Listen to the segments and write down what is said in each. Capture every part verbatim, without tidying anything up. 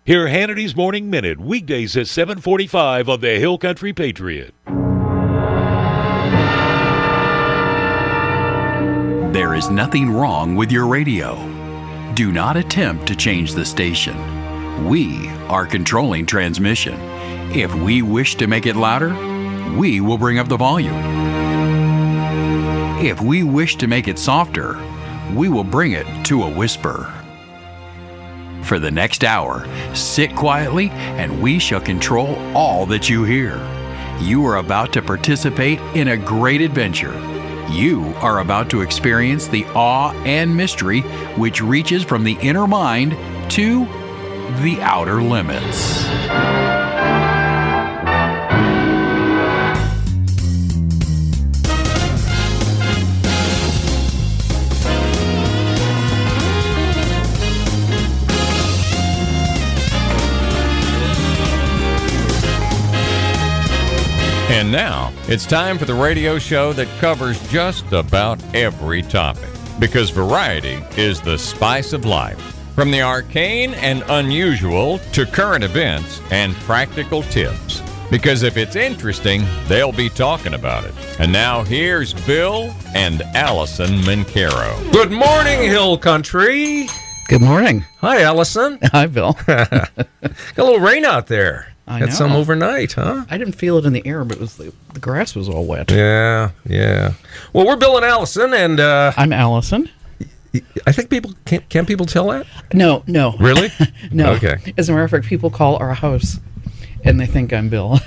Hear Hannity's Morning Minute, weekdays at seven forty-five on the Hill Country Patriot. There is nothing wrong with your radio. Do not attempt to change the station. We are controlling transmission. If we wish to make it louder, we will bring up the volume. If we wish to make it softer, we will bring it to a whisper. For the next hour, sit quietly and we shall control all that you hear. You are about to participate in a great adventure. You are about to experience the awe and mystery which reaches from the inner mind to the outer limits. And now, it's time for the radio show that covers just about every topic. Because variety is the spice of life. From the arcane and unusual to current events and practical tips. Because if it's interesting, they'll be talking about it. And now here's Bill and Allison Mincaro. Good morning, Hill Country. Good morning. Hi, Allison. Hi, Bill. Got a little rain out there. I Had know. some overnight, huh? I didn't feel it in the air, but it was the, the grass was all wet. Yeah, yeah. Well, we're Bill and Allison, and uh, I'm Allison. I think people can't. Can people tell that? No, no. Really? No. Okay. As a matter of fact, people call our house, and they think I'm Bill.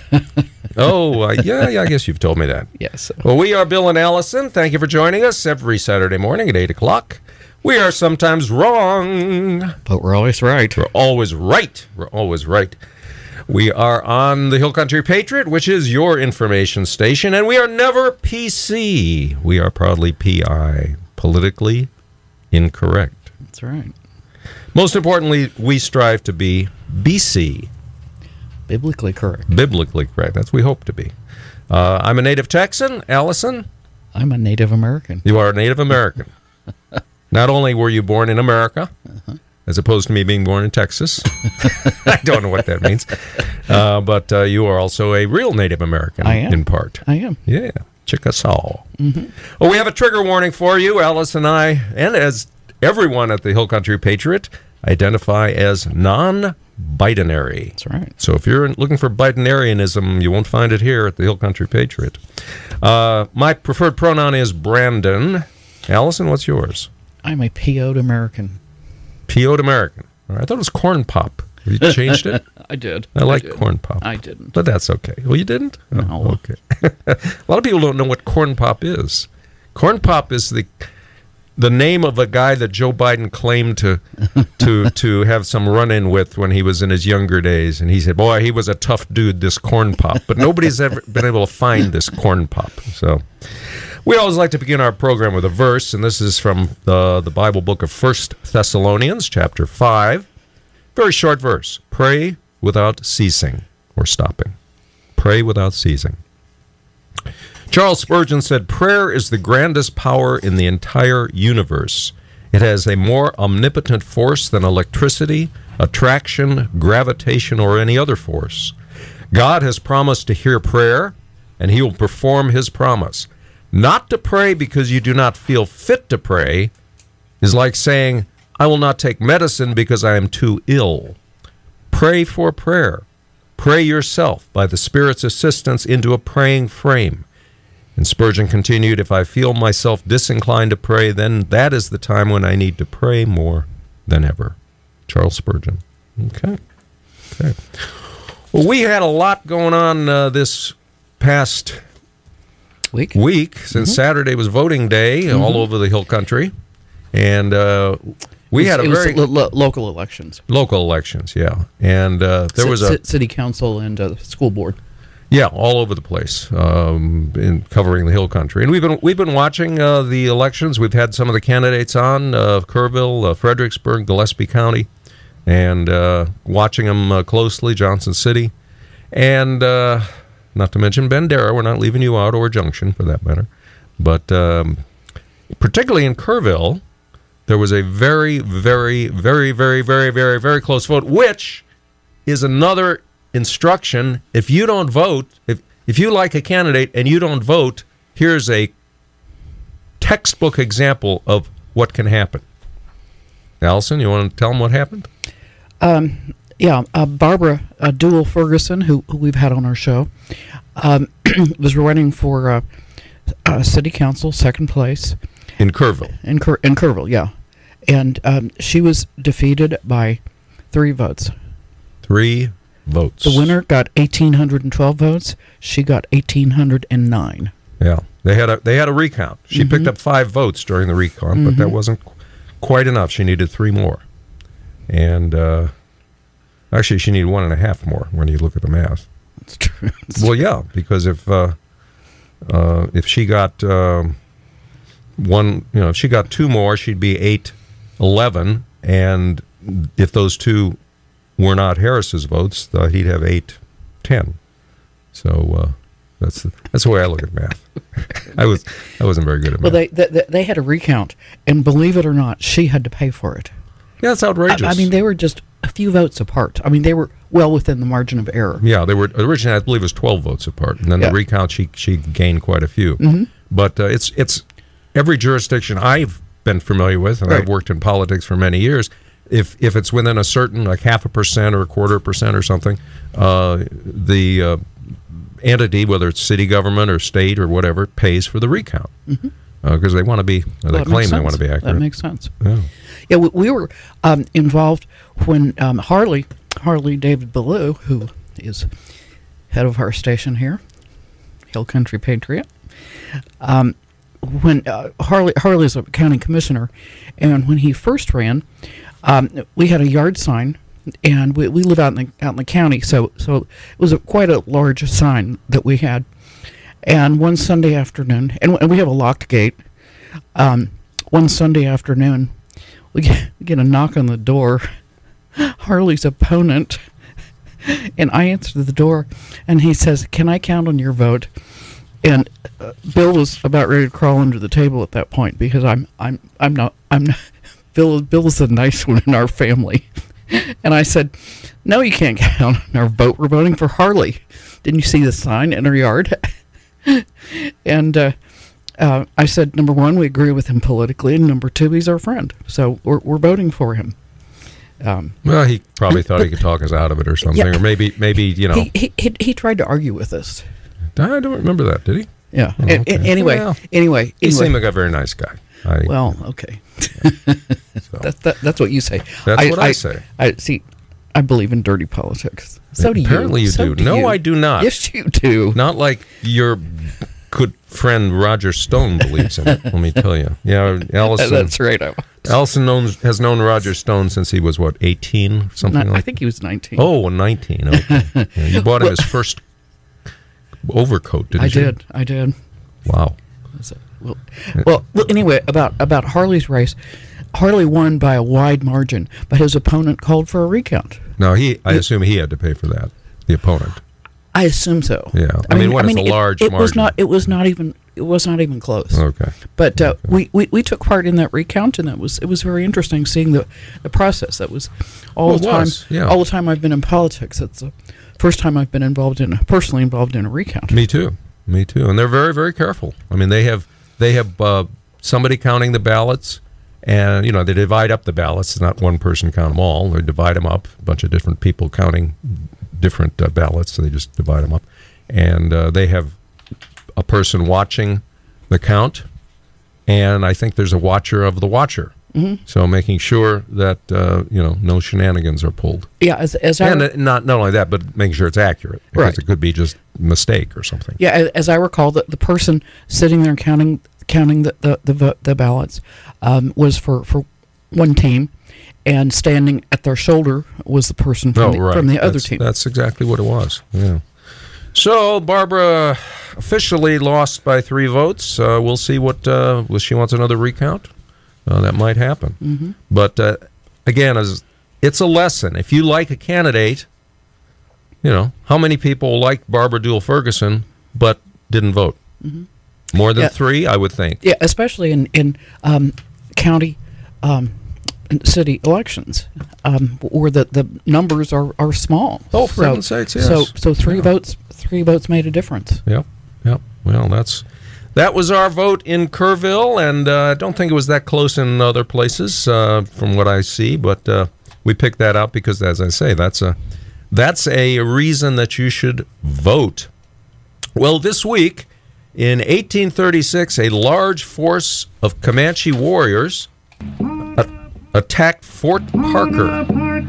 Oh, uh, yeah, yeah. I guess you've told me that. Yes. Well, we are Bill and Allison. Thank you for joining us every Saturday morning at eight o'clock. We are sometimes wrong, But we're always right. we're always right. We're always right. We are on the Hill Country Patriot, which is your information station, and we are never P C. We are proudly P I, politically incorrect. That's right. Most importantly, we strive to be B C, Biblically correct. biblically correct. That's what we hope to be. Uh, I'm a native Texan. Allison, I'm a Native American. you are a Native American. Not only were you born in America, Uh-huh. as opposed to me being born in Texas. I don't know what that means. Uh, but uh, you are also a real Native American I am. in part. I am. Yeah, Chickasaw. Mm-hmm. Well, we have a trigger warning for you. Alice and I, and as everyone at the Hill Country Patriot, identify as non-Bidenary. That's right. So if you're looking for Bidenarianism, you won't find it here at the Hill Country Patriot. Uh, my preferred pronoun is Brandon. Allison, what's yours? I'm a P O'd American. P O'd American. All right, I thought it was corn pop. Have you changed it? I did. I like did. corn pop. I didn't. But that's okay. Well, you didn't? No. Oh, okay. A lot of people don't know what corn pop is. Corn pop is the the name of a guy that Joe Biden claimed to to to have some run-in with when he was in his younger days. And he said, boy, he was a tough dude, this corn pop. But nobody's ever been able to find this corn pop. So we always like to begin our program with a verse, and this is from the, the Bible book of First Thessalonians, chapter five. Very short verse. Pray without ceasing or stopping. Pray without ceasing. Charles Spurgeon said, prayer is the grandest power in the entire universe. It has a more omnipotent force than electricity, attraction, gravitation, or any other force. God has promised to hear prayer, and he will perform his promise. Not to pray because you do not feel fit to pray is like saying, I will not take medicine because I am too ill. Pray for prayer. Pray yourself by the Spirit's assistance into a praying frame. And Spurgeon continued, if I feel myself disinclined to pray, then that is the time when I need to pray more than ever. Charles Spurgeon. Okay. Okay. Well, we had a lot going on uh, this past Week? week, since mm-hmm. Saturday was voting day mm-hmm. all over the Hill Country. And uh, we it was, had a it very... was lo- local elections. Local elections, yeah. And uh, there C- was a... City council and uh, school board. Yeah, all over the place, um, in covering the Hill Country, and we've been we've been watching uh, the elections. We've had some of the candidates on uh, Kerrville, uh, Fredericksburg, Gillespie County, and uh, watching them uh, closely. Johnson City, and uh, not to mention Bandera. We're not leaving you out, or Junction for that matter. But um, particularly in Kerrville, there was a very, very, very, very, very, very, very close vote, which is another instruction. If you don't vote, if if you like a candidate and you don't vote, here's a textbook example of what can happen. Allison, you want to tell them what happened? Um, yeah, uh, Barbara uh, Dool Ferguson, who, who we've had on our show, um, was running for uh, uh, city council, second place. In Kerrville. In, Ker- in Kerrville, yeah. And um, she was defeated by three votes. Three votes. The winner got one thousand eight hundred twelve votes. She got one thousand eight hundred nine. Yeah, they had a they had a recount. She Mm-hmm. picked up five votes during the recount, mm-hmm. but that wasn't qu- quite enough. She needed three more, and uh, actually, she needed one and a half more when you look at the math. That's true. That's Well, yeah, because if uh, uh, if she got um, one, you know, if she got two more, she'd be eight eleven, and if those two were not Harris's votes, uh, he'd have eight ten. So uh, that's the, that's the way I look at math. I was I wasn't very good at Well, math. they, they they had a recount, and believe it or not, she had to pay for it. Yeah, it's outrageous. I, I mean, they were just a few votes apart. I mean, they were well within the margin of error. Yeah, they were originally, I believe, it was twelve votes apart, and then Yeah. the recount she she gained quite a few. Mm-hmm. But uh, it's it's every jurisdiction I've been familiar with, and Right. I've worked in politics for many years. If if it's within a certain, like half a percent or a quarter percent or something, uh, the uh, entity, whether it's city government or state or whatever, pays for the recount because Mm-hmm. uh, they want to be, Well, they that claim makes they sense. want to be accurate. That makes sense. Yeah. Yeah, we, we were um, involved when um, Harley, Harley David Ballou, who is head of our station here, Hill Country Patriot, um, when uh, Harley Harley's a county commissioner, and when he first ran, um, we had a yard sign, and we, we live out in the out in the county, so so it was a, quite a large sign that we had. And one Sunday afternoon, and, and we have a locked gate. Um, one Sunday afternoon, we get, we get a knock on the door. Harley's opponent, and I answered the door, and he says, "Can I count on your vote?" And uh, Bill was about ready to crawl under the table at that point because I'm I'm I'm not I'm not, Bill Bill is the nice one in our family, and I said, "No, you can't count on our vote. We're voting for Harley. Didn't you see the sign in our yard?" and uh, uh, I said, number one, we agree with him politically, and number two, he's our friend, so we're we're voting for him. Um, Well, he probably thought he could talk us out of it or something, Yeah. or maybe maybe you know. he, he he he tried to argue with us. I don't remember that. Did he? Yeah. Oh, A- a- okay. anyway, Well, anyway, He anyway. seemed like a very nice guy. I, Well, okay. so. That's that, that's what you say. That's what I say. I see. I believe in dirty politics. So do you. Apparently you So do. No, you. I do not. Yes, you do. Not like your good friend Roger Stone believes in it. Let me tell you. Yeah, Allison. That's right. I, Allison knows, has known Roger Stone since he was what, eighteen, something not, like. I think he was nineteen. Oh, nineteen. Okay. Yeah, you bought him his first overcoat, didn't I you? did. I did. Wow. So, well, well, well, anyway, about about Harley's race, Harley won by a wide margin, but his opponent called for a recount. Now he, I assume he had to pay for that. The opponent. I assume so. Yeah. I mean, when it's a it- large it, was margin. not. It was not even. It was not even close. Okay. But uh, we, we, we took part in that recount, and that was it was very interesting seeing the, the process. That was all Well, the it time. was, yeah. All the time I've been in politics. It's the first time I've been involved in personally involved in a recount. Me too. Me too. And they're very, very careful. I mean, they have they have uh, somebody counting the ballots, and you know they divide up the ballots. It's not one person count them all. They divide them up. A bunch of different people counting different uh, ballots. So they just divide them up, and uh, they have a person watching the count, and I think there's a watcher of the watcher. Mm-hmm. So making sure that uh, you know no shenanigans are pulled. Yeah, as as I And re- uh, not not only that, but making sure it's accurate, because Right. it could be just mistake or something. yeah as, as I recall, the, the person sitting there counting counting the the the, vo- the ballots um, was for, for one team, and standing at their shoulder was the person from, Oh, the, right. from the other That's- team. That's exactly what it was. Yeah. So Barbara officially lost by three votes. Uh, we'll see what uh, well, she wants another recount. Uh, that might happen. Mm-hmm. But uh, again, as it's a lesson. If you like a candidate, you know how many people liked Barbara Dool Ferguson but didn't vote. Mm-hmm. More than Yeah. three, I would think. Yeah, especially in in um, county um, city elections, um, or that the numbers are, are small. Oh, for so, heaven's sakes, yes. So so three Yeah. votes three votes made a difference. Yep, yep. Well, that's that was our vote in Kerrville, and uh, I don't think it was that close in other places, uh, from what I see. But uh, we picked that out because, as I say, that's a that's a reason that you should vote. Well, this week in eighteen thirty-six, a large force of Comanche warriors a- attacked Fort Parker.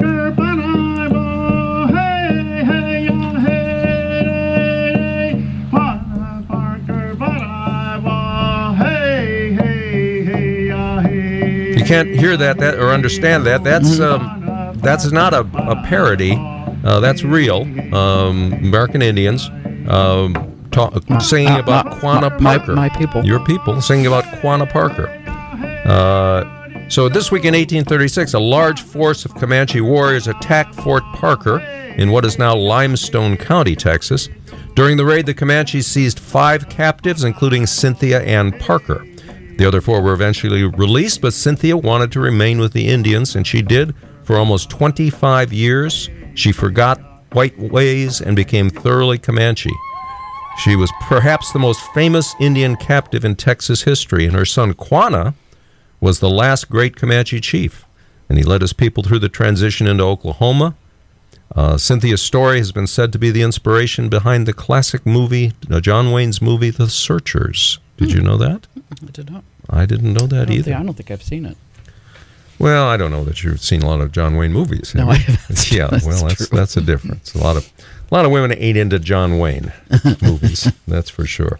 You can't hear that, that or understand that. That's um, that's not a, a parody. Uh, that's real. Um, American Indians um, ta- singing Uh, about my- Quanah my- Parker. my people. Your people singing about Quanah Parker. Uh, so this week in eighteen thirty-six, a large force of Comanche warriors attacked Fort Parker in what is now Limestone County, Texas. During the raid, the Comanches seized five captives, including Cynthia Ann Parker. The other four were eventually released, but Cynthia wanted to remain with the Indians, and she did for almost twenty-five years. She forgot white ways and became thoroughly Comanche. She was perhaps the most famous Indian captive in Texas history, and her son Quanah was the last great Comanche chief, and he led his people through the transition into Oklahoma. Uh, Cynthia's story has been said to be the inspiration behind the classic movie, uh, John Wayne's movie, The Searchers. Did you know that? I did not. I didn't know I that don't, either. think, I don't think I've seen it. Well, I don't know that you've seen a lot of John Wayne movies. No, have I you? haven't. Yeah, That's well, that's true. that's a difference. A lot of a lot of women ain't into John Wayne movies. That's for sure.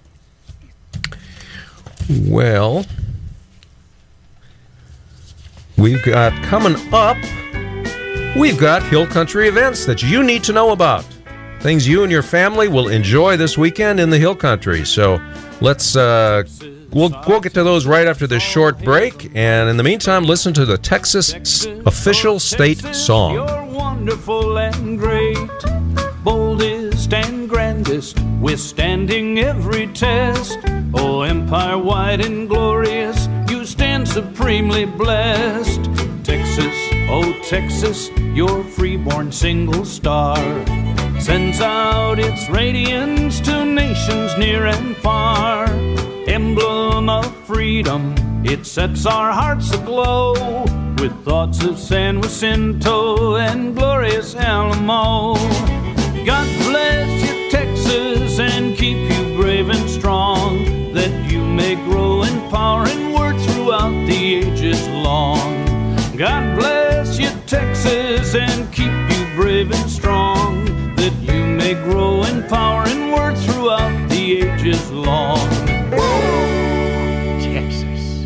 Well, we've got coming up. We've got Hill Country events that you need to know about. Things you and your family will enjoy this weekend in the Hill Country. So let's uh, we'll we'll get to those right after this short break. And in the meantime, listen to the Texas s- official state song. You're wonderful and great, boldest and grandest, withstanding every test. Oh, empire wide and glorious, you stand supremely blessed. Texas, oh Texas, your freeborn single star sends out its radiance to nations near and far. Emblem of freedom, it sets our hearts aglow with thoughts of San Jacinto and glorious Alamo. God bless you, Texas, and keep you brave and strong, that you may grow in power and worth throughout the ages long. God bless you, Texas, and keep you brave and strong, that you may grow in power and worth throughout the ages long. Texas.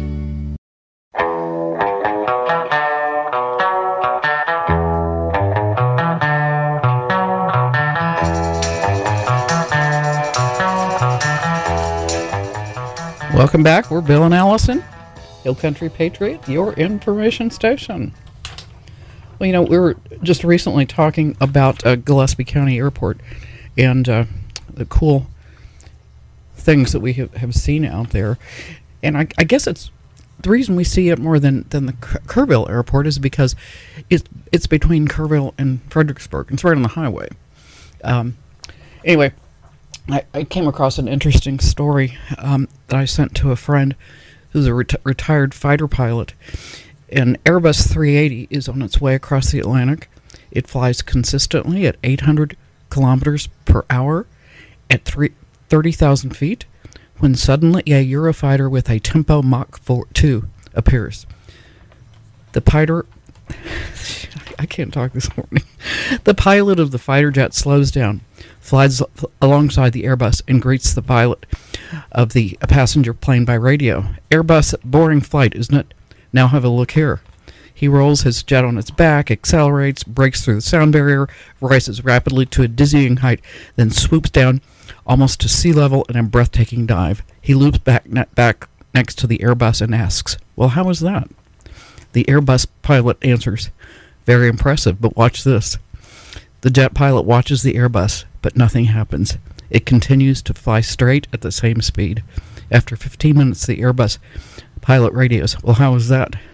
Welcome back. We're Bill and Allison, Hill Country Patriot, your information station. Well, you know, we were just recently talking about uh, Gillespie County Airport and uh, the cool things that we have, have seen out there. And I, I guess it's the reason we see it more than, than the Ker- Kerrville Airport is because it's, it's between Kerrville and Fredericksburg. It's right on the highway. Um, anyway, I, I came across an interesting story um, that I sent to a friend who's a reti- retired fighter pilot. An Airbus three eighty is on its way across the Atlantic. It flies consistently at eight hundred kilometers per hour at thirty thousand feet when suddenly a Eurofighter with a Tempo Mach two appears. The pilot... I can't talk this morning. The pilot of the fighter jet slows down, flies alongside the Airbus, and greets the pilot of the passenger plane by radio. Airbus, boring flight, isn't it? Now have a look here. He rolls his jet on its back, accelerates, breaks through the sound barrier, rises rapidly to a dizzying height, then swoops down almost to sea level in a breathtaking dive. He loops back, ne- back next to the Airbus and asks, "Well, how was that?" The Airbus pilot answers, "Very impressive, but watch this." The jet pilot watches the Airbus, but nothing happens. It continues to fly straight at the same speed. After fifteen minutes, the Airbus pilot radios, "Well, how was that?"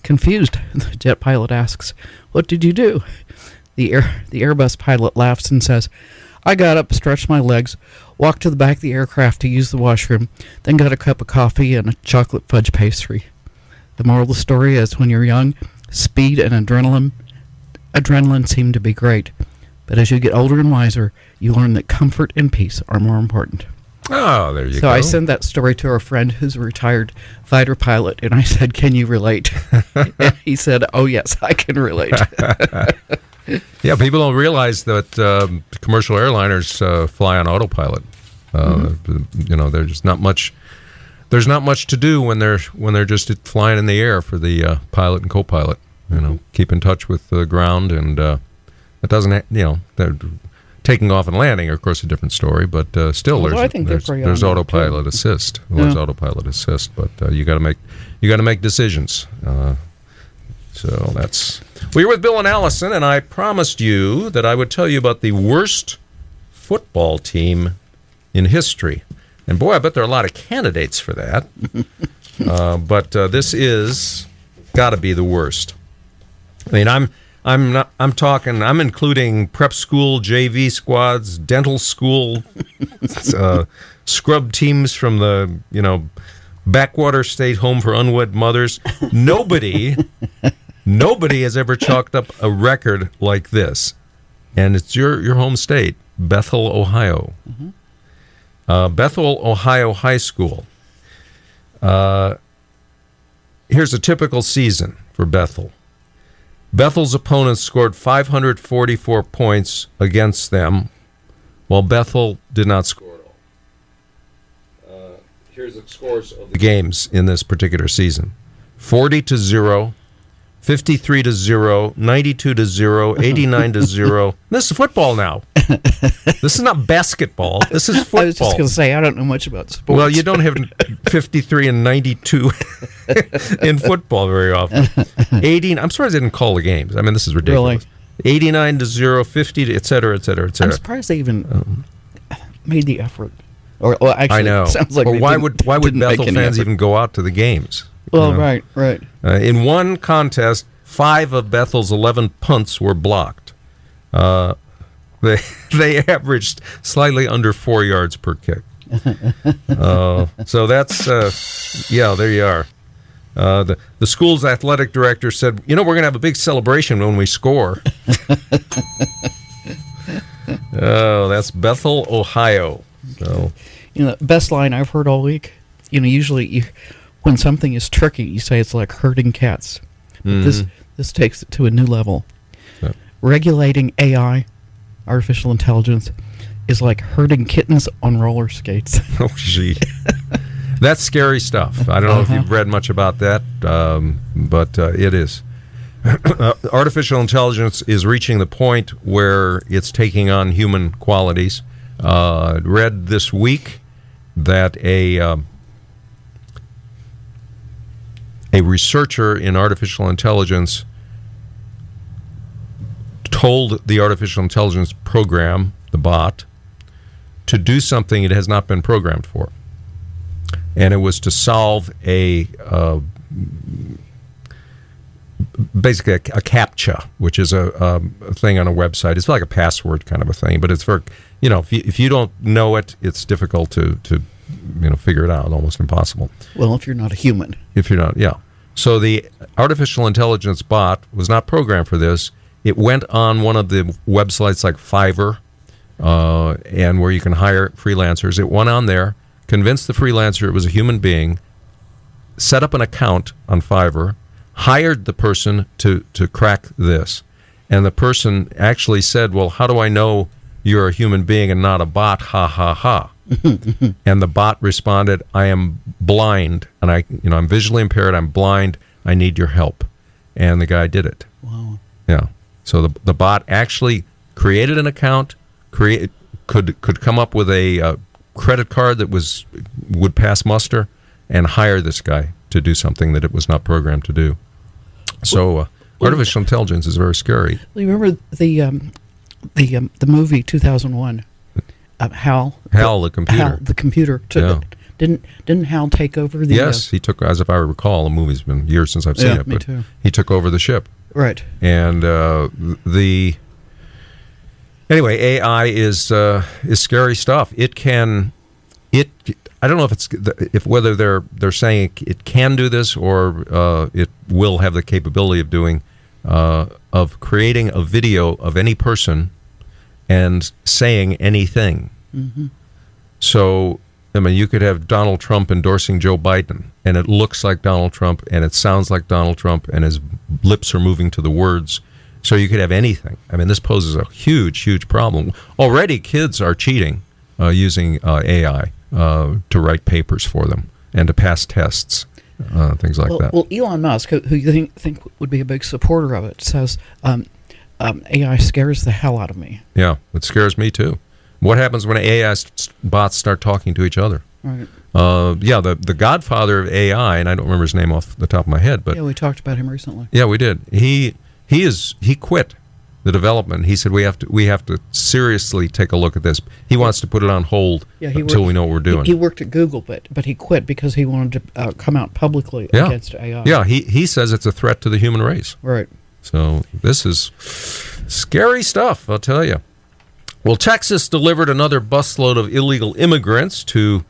Confused, the jet pilot asks, "What did you do?" The air the Airbus pilot laughs and says, "I got up, stretched my legs, walked to the back of the aircraft to use the washroom, then got a cup of coffee and a chocolate fudge pastry." The moral of the story is, when you're young, speed and adrenaline adrenaline seem to be great. But as you get older and wiser, you learn that comfort and peace are more important. Oh, there you so go. So I sent that story to a friend who's a retired fighter pilot, and I said, "Can you relate?" And he said, "Oh, yes, I can relate." Yeah, people don't realize that um, commercial airliners uh, fly on autopilot. Uh, mm-hmm. You know, there's just not much. There's not much to do when they're when they're just flying in the air for the uh, pilot and co-pilot. You know, keep in touch with the ground, and uh, it doesn't. Ha- you know, they're taking off and landing are, of course, a different story, but uh, still, Although there's I think there's, they're pretty there's on that, autopilot too. assist. Well, There's Yeah. autopilot assist, but uh, you got to make you got to make decisions. Uh, so that's. Well, you're with Bill and Allison, and I promised you that I would tell you about the worst football team in history. And boy, I bet there are a lot of candidates for that. uh, but uh, this is got to be the worst. I mean, I'm. I'm not. I'm talking. I'm including prep school, J V squads, dental school, uh, scrub teams from the you know backwater state home for unwed mothers. Nobody, nobody has ever chalked up a record like this, and it's your your home state, Bethel, Ohio. Mm-hmm. Uh, Bethel, Ohio High School. Uh, here's a typical season for Bethel. Bethel's opponents scored five hundred forty-four points against them, while Bethel did not score at all. Uh, here's the scores of the games in this particular season. forty to zero, fifty-three to zero, ninety-two to zero, eighty-nine to zero. This is football now. This is not basketball. This is football. I was just going to say, I don't know much about sports. Well, you don't have fifty-three and ninety-two in football very often. eighteen, I'm surprised they didn't call the games. I mean, this is ridiculous. Really? eighty-nine to zero, fifty to et cetera, et cetera, et cetera. I'm surprised they even um, made the effort. Or, well, actually, I know. It sounds like well, they why didn't- would why would didn't make Bethel any fans effort. even go out to the games? Well, You know? right, right. Uh, in one contest, five of Bethel's eleven punts were blocked. Uh, they they averaged slightly under four yards per kick. uh, so that's uh, yeah. There you are. Uh, the the school's athletic director said, "You know, we're going to have a big celebration when we score." Oh, that's Bethel, Ohio. So You know, best line I've heard all week. You know, usually you, when something is tricky, you say it's like herding cats. But This this takes it to a new level. Yeah. Regulating A I, artificial intelligence, is like herding kittens on roller skates. oh, gee. That's scary stuff. I don't know Uh-huh. if you've read much about that, um, but uh, it is. Uh, artificial intelligence is reaching the point where it's taking on human qualities. Uh, read this week that a um, a researcher in artificial intelligence told the artificial intelligence program, the bot, to do something it has not been programmed for. And it was to solve a uh, basically a, a CAPTCHA, which is a, um, a thing on a website. It's like a password kind of a thing, but it's for, you know, if you, if you don't know it, it's difficult to, to, you know, figure it out, almost impossible. Well, if you're not a human. If you're not, yeah. So the artificial intelligence bot was not programmed for this. It went on one of the websites like Fiverr, uh, and where you can hire freelancers. It went on there, convinced the freelancer it was a human being, set up an account on Fiverr, hired the person to, to crack this. And the person actually said, well, how do I know you're a human being and not a bot? Ha, ha, ha. And the bot responded, I am blind, and I, you know, I'm visually impaired, I'm blind, I need your help. And the guy did it. Wow. Yeah. So the the bot actually created an account, create could could come up with a uh, credit card that was would pass muster, and hire this guy to do something that it was not programmed to do. So uh, artificial intelligence is very scary. You remember the um, the um, the movie two thousand one, uh, Hal? Hal, the computer. Hal, the computer took Yeah. it, Didn't didn't Hal take over the? Yes, uh, he took, as if I recall, the movie's been years since I've seen Yeah, it, me but too. he took over the ship. Right. And uh, the anyway, A I is uh, is scary stuff. It can it. I don't know if it's if whether they're they're saying it can do this or uh, it will have the capability of doing uh, of creating a video of any person and saying anything. Mm-hmm. So, I mean, you could have Donald Trump endorsing Joe Biden, and it looks like Donald Trump, and it sounds like Donald Trump, and his lips are moving to the words. So you could have anything. I mean, this poses a huge, huge problem. Already, kids are cheating uh, using uh, A I uh, to write papers for them and to pass tests, uh, things like well, that. Well, Elon Musk, who, who you think, think would be a big supporter of it, says um, um, A I scares the hell out of me. Yeah, it scares me too. What happens when A I s- bots start talking to each other? Right. Uh, yeah, the, the godfather of A I, and I don't remember his name off the top of my head, but Yeah, we talked about him recently. yeah, we did. He he is he quit the development. He said we have to we have to seriously take a look at this. He wants to put it on hold Yeah, he until worked- we know what we're doing. He, he worked at Google, but but he quit because he wanted to uh, come out publicly yeah, against A I. yeah. He he says it's a threat to the human race. Right. So this is scary stuff, I'll tell you. Well, Texas delivered another busload of illegal immigrants to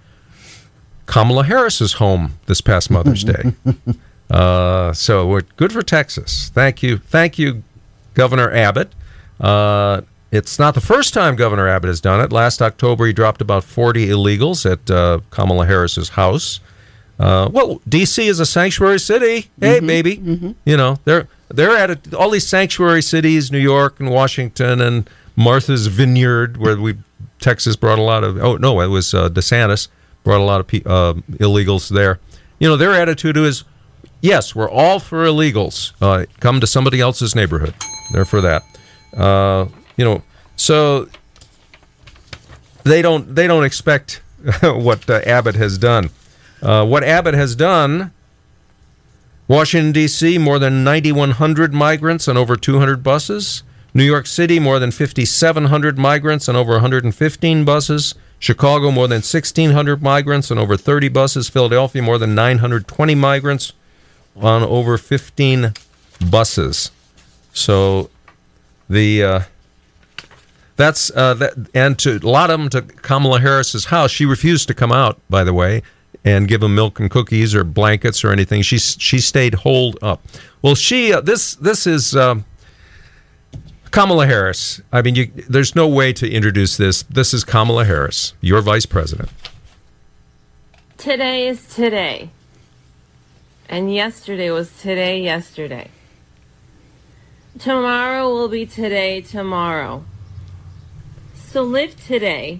Kamala Harris's home this past Mother's Day. Uh, so we're good for Texas. Thank you. Thank you, Governor Abbott. Uh, it's not the first time Governor Abbott has done it. Last October, he dropped about forty illegals at uh, Kamala Harris's house. Uh, well, D C is a sanctuary city. Hey, Mm-hmm, baby. mm-hmm. You know, they're they're at it, all these sanctuary cities, New York and Washington and Martha's Vineyard, where we Texas brought a lot of. Oh no, it was uh, DeSantis brought a lot of pe- uh, illegals there. You know, their attitude is, yes, we're all for illegals. Uh, come to somebody else's neighborhood. They're for that. Uh, you know, so they don't they don't expect what uh, Abbott has done. Uh, what Abbott has done. Washington, D C, more than ninety-one hundred migrants on over two hundred buses. New York City, more than fifty-seven hundred migrants on over one hundred fifteen buses. Chicago, more than sixteen hundred migrants on over thirty buses. Philadelphia, more than nine hundred twenty migrants on over fifteen buses. So the uh, that's uh, that, and to a lot of them to Kamala Harris's house. She refused to come out, by the way, and give them milk and cookies or blankets or anything. She she stayed holed up. Well, she uh, this this is uh, Kamala Harris. I mean, you, there's no way to introduce this. This is Kamala Harris, your vice president. Today is today, and yesterday was today yesterday. Tomorrow will be today tomorrow. So live today.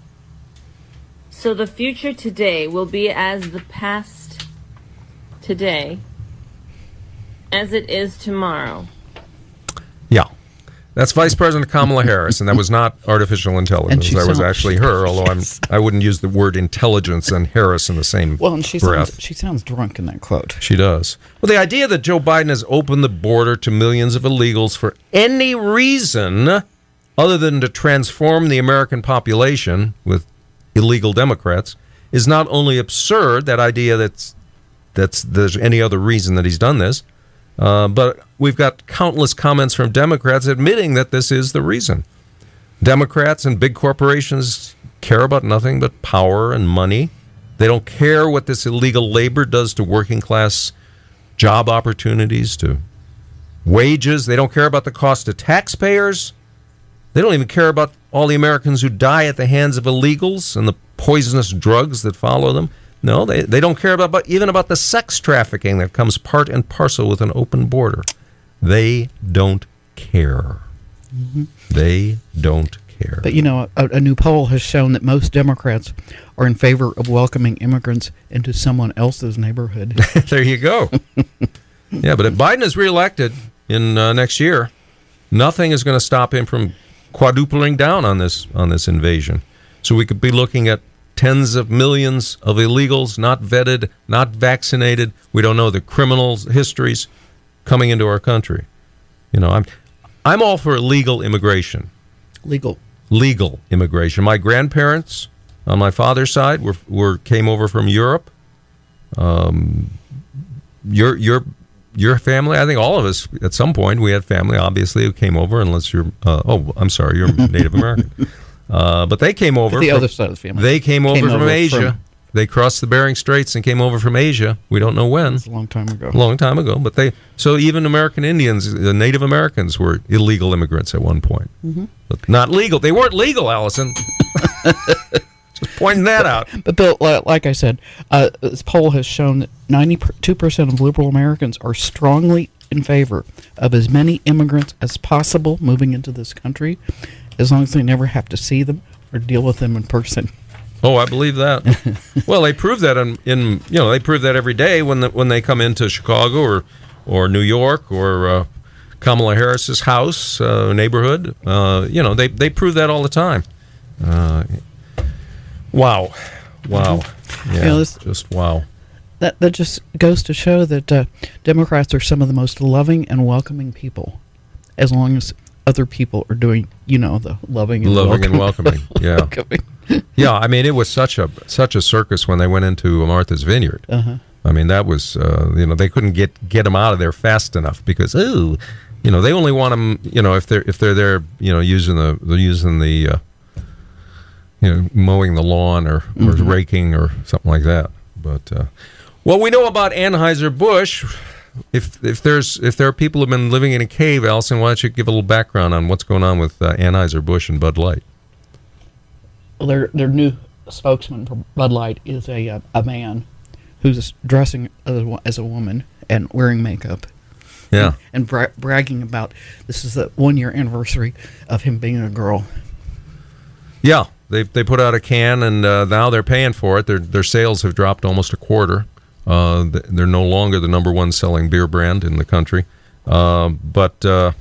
So the future today will be as the past today, as it is tomorrow. Yeah. That's Vice President Kamala Harris, and that was not artificial intelligence. she That was sounds- actually her, although I'm, I wouldn't use the word intelligence and Harris in the same Well, and she breath. sounds she sounds drunk in that quote. She does. Well, the idea that Joe Biden has opened the border to millions of illegals for any reason other than to transform the American population with illegal Democrats is not only absurd, that idea that's that's there's any other reason that he's done this, uh, but we've got countless comments from Democrats admitting that this is the reason. Democrats and big corporations care about nothing but power and money. They don't care what this illegal labor does to working class job opportunities, to wages. They don't care about the cost to taxpayers. They don't even care about all the Americans who die at the hands of illegals and the poisonous drugs that follow them. No, they, they don't care about, about even about the sex trafficking that comes part and parcel with an open border. They don't care. Mm-hmm. They don't care. But you know, a, a new poll has shown that most Democrats are in favor of welcoming immigrants into someone else's neighborhood. There you go. Yeah, but if Biden is reelected in uh, next year, nothing is going to stop him from quadrupling down on this on this invasion. So we could be looking at tens of millions of illegals, not vetted, not vaccinated. We don't know the criminals' histories coming into our country. You know, I'm I'm all for legal immigration. Legal. Legal immigration. My grandparents on my father's side were were came over from Europe. Um, your your your family, I think all of us at some point we had family, obviously, who came over. Unless you're, uh, oh, I'm sorry, you're Native American. Uh, but they came over. The from, other side of the family. They came, Came over from over Asia. from- They crossed the Bering Straits and came over from Asia. We don't know when. It's a long time ago. A long time ago. But they, so even American Indians, the Native Americans were illegal immigrants at one point. Mm-hmm. But not legal. They weren't legal, Allison. Just pointing that out. But Bill, li- like I said, uh, this poll has shown that ninety-two percent of liberal Americans are strongly in favor of as many immigrants as possible moving into this country, as long as they never have to see them or deal with them in person. Oh, I believe that. Well, they prove that in, in you know they prove that every day when the, when they come into Chicago or or New York or uh, Kamala Harris's house uh, neighborhood. Uh, you know they they prove that all the time. Uh, wow, wow, yeah, You know, this- just wow. That that just goes to show that uh, Democrats are some of the most loving and welcoming people, as long as other people are doing, you know, the loving and Loving and welcoming. Yeah, welcoming. yeah. I mean, it was such a such a circus when they went into Martha's Vineyard. Uh-huh. I mean, that was uh, you know they couldn't get get them out of there fast enough because ooh, you know they only want them you know if they're if they're there you know using the they're using the uh, you know mowing the lawn or, or Mm-hmm. raking or something like that. But uh, what we know about Anheuser-Busch, if if there's if there are people who've been living in a cave, Allison, why don't you give a little background on what's going on with uh, Anheuser-Busch and Bud Light? Well, their their new spokesman for Bud Light is a uh, a man who's dressing as a, wo- as a woman and wearing makeup. Yeah. And bra- bragging about this is the one year anniversary of him being a girl. Yeah, they they put out a can, and uh, now they're paying for it. Their their sales have dropped almost a quarter. Uh, th- they're no longer the number one selling beer brand in the country. Uh, but uh,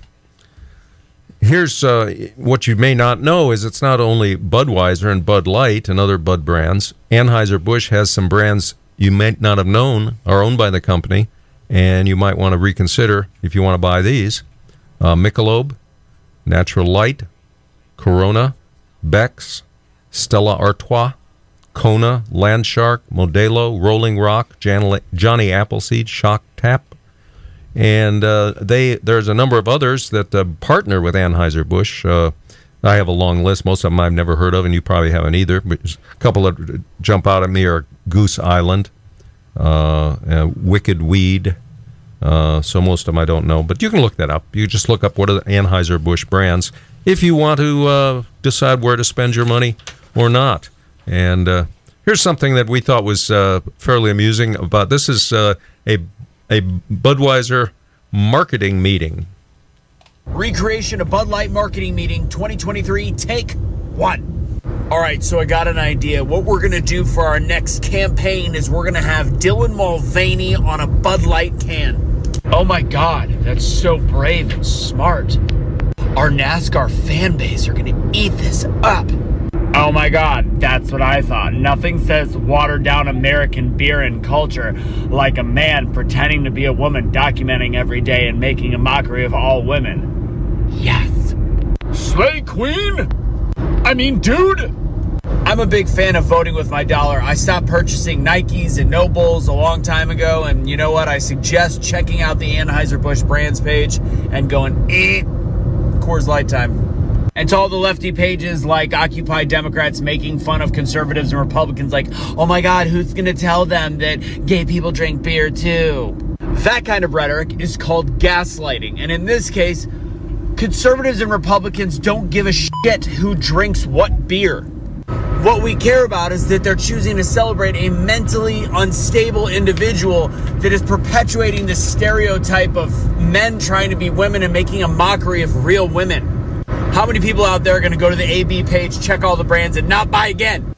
here's uh, what you may not know is it's not only Budweiser and Bud Light and other Bud brands. Anheuser-Busch has some brands you may not have known are owned by the company, and you might want to reconsider if you want to buy these. Uh, Michelob, Natural Light, Corona, Beck's, Stella Artois, Kona, Landshark, Modelo, Rolling Rock, Jan- Johnny Appleseed, Shock Tap, and uh, they there's a number of others that uh, partner with Anheuser-Busch. Uh, I have a long list. Most of them I've never heard of, and you probably haven't either. But a couple that jump out at me are Goose Island, uh, uh, Wicked Weed. Uh, so most of them I don't know, but you can look that up. You just look up what are the Anheuser-Busch brands if you want to uh, decide where to spend your money or not. And uh, here's something that we thought was uh, fairly amusing about this is uh, a a Budweiser marketing meeting. Recreation of Bud Light marketing meeting twenty twenty-three, take one. All right, so I got an idea. What we're going to do for our next campaign is we're going to have Dylan Mulvaney on a Bud Light can. Oh my God, that's so brave and smart. Our NASCAR fan base are going to eat this up. Oh my God, that's what I thought. Nothing says watered down American beer and culture like a man pretending to be a woman, documenting every day and making a mockery of all women. Yes. Slay Queen? I mean, dude. I'm a big fan of voting with my dollar. I stopped purchasing Nikes and Nobles a long time ago, and you know what? I suggest checking out the Anheuser-Busch brands page and going, eh, Coors Light time. And to all the lefty pages like Occupy Democrats making fun of conservatives and Republicans like, oh my God, who's going to tell them that gay people drink beer too? That kind of rhetoric is called gaslighting. And in this case, conservatives and Republicans don't give a shit who drinks what beer. What we care about is that they're choosing to celebrate a mentally unstable individual that is perpetuating the stereotype of men trying to be women and making a mockery of real women. How many people out there are going to go to the A B page, check all the brands, and not buy again?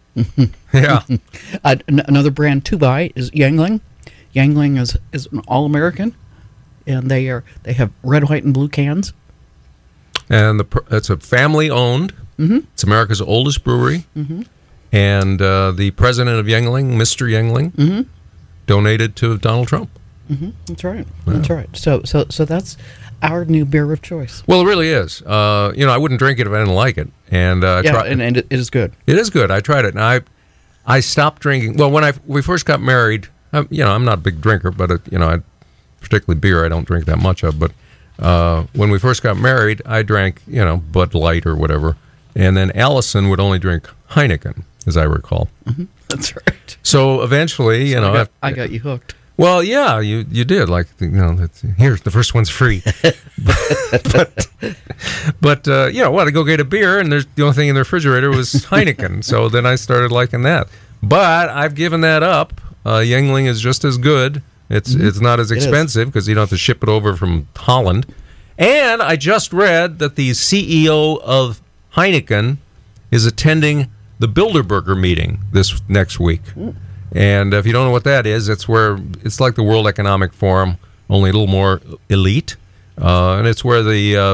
Yeah. uh, n- another brand to buy is Yuengling. Yuengling is, is an all-American, and they are they have red, white, and blue cans. And the pr- it's a family-owned. Mm-hmm. It's America's oldest brewery. Mm-hmm. And uh, the president of Yuengling, Mister Yuengling, mm-hmm. donated to Donald Trump. Mm-hmm. That's right. Wow. That's right. So, so, so that's our new beer of choice. Well, it really is. Uh, you know, I wouldn't drink it if I didn't like it. And uh, yeah, try- and, and it is good. It is good. I tried it, and I, I stopped drinking. Well, when I we first got married, I, you know, I'm not a big drinker, but uh, you know, I, particularly beer, I don't drink that much of. But uh, when we first got married, I drank, you know, Bud Light or whatever, and then Allison would only drink Heineken, as I recall. Mm-hmm. That's right. So eventually, you so know, I got, I got you hooked. Well, yeah, you you did. Like, you know, that's, here's the first one's free. but, but uh, you know, what? I go get a beer, and there's the only thing in the refrigerator was Heineken. So then I started liking that. But I've given that up. Uh, Yuengling is just as good. It's mm-hmm. it's not as expensive because you don't have to ship it over from Holland. And I just read that the C E O of Heineken is attending the Bilderberger meeting this next week. Mm. And if you don't know what that is, it's where it's like the World Economic Forum, only a little more elite, uh, and it's where the uh,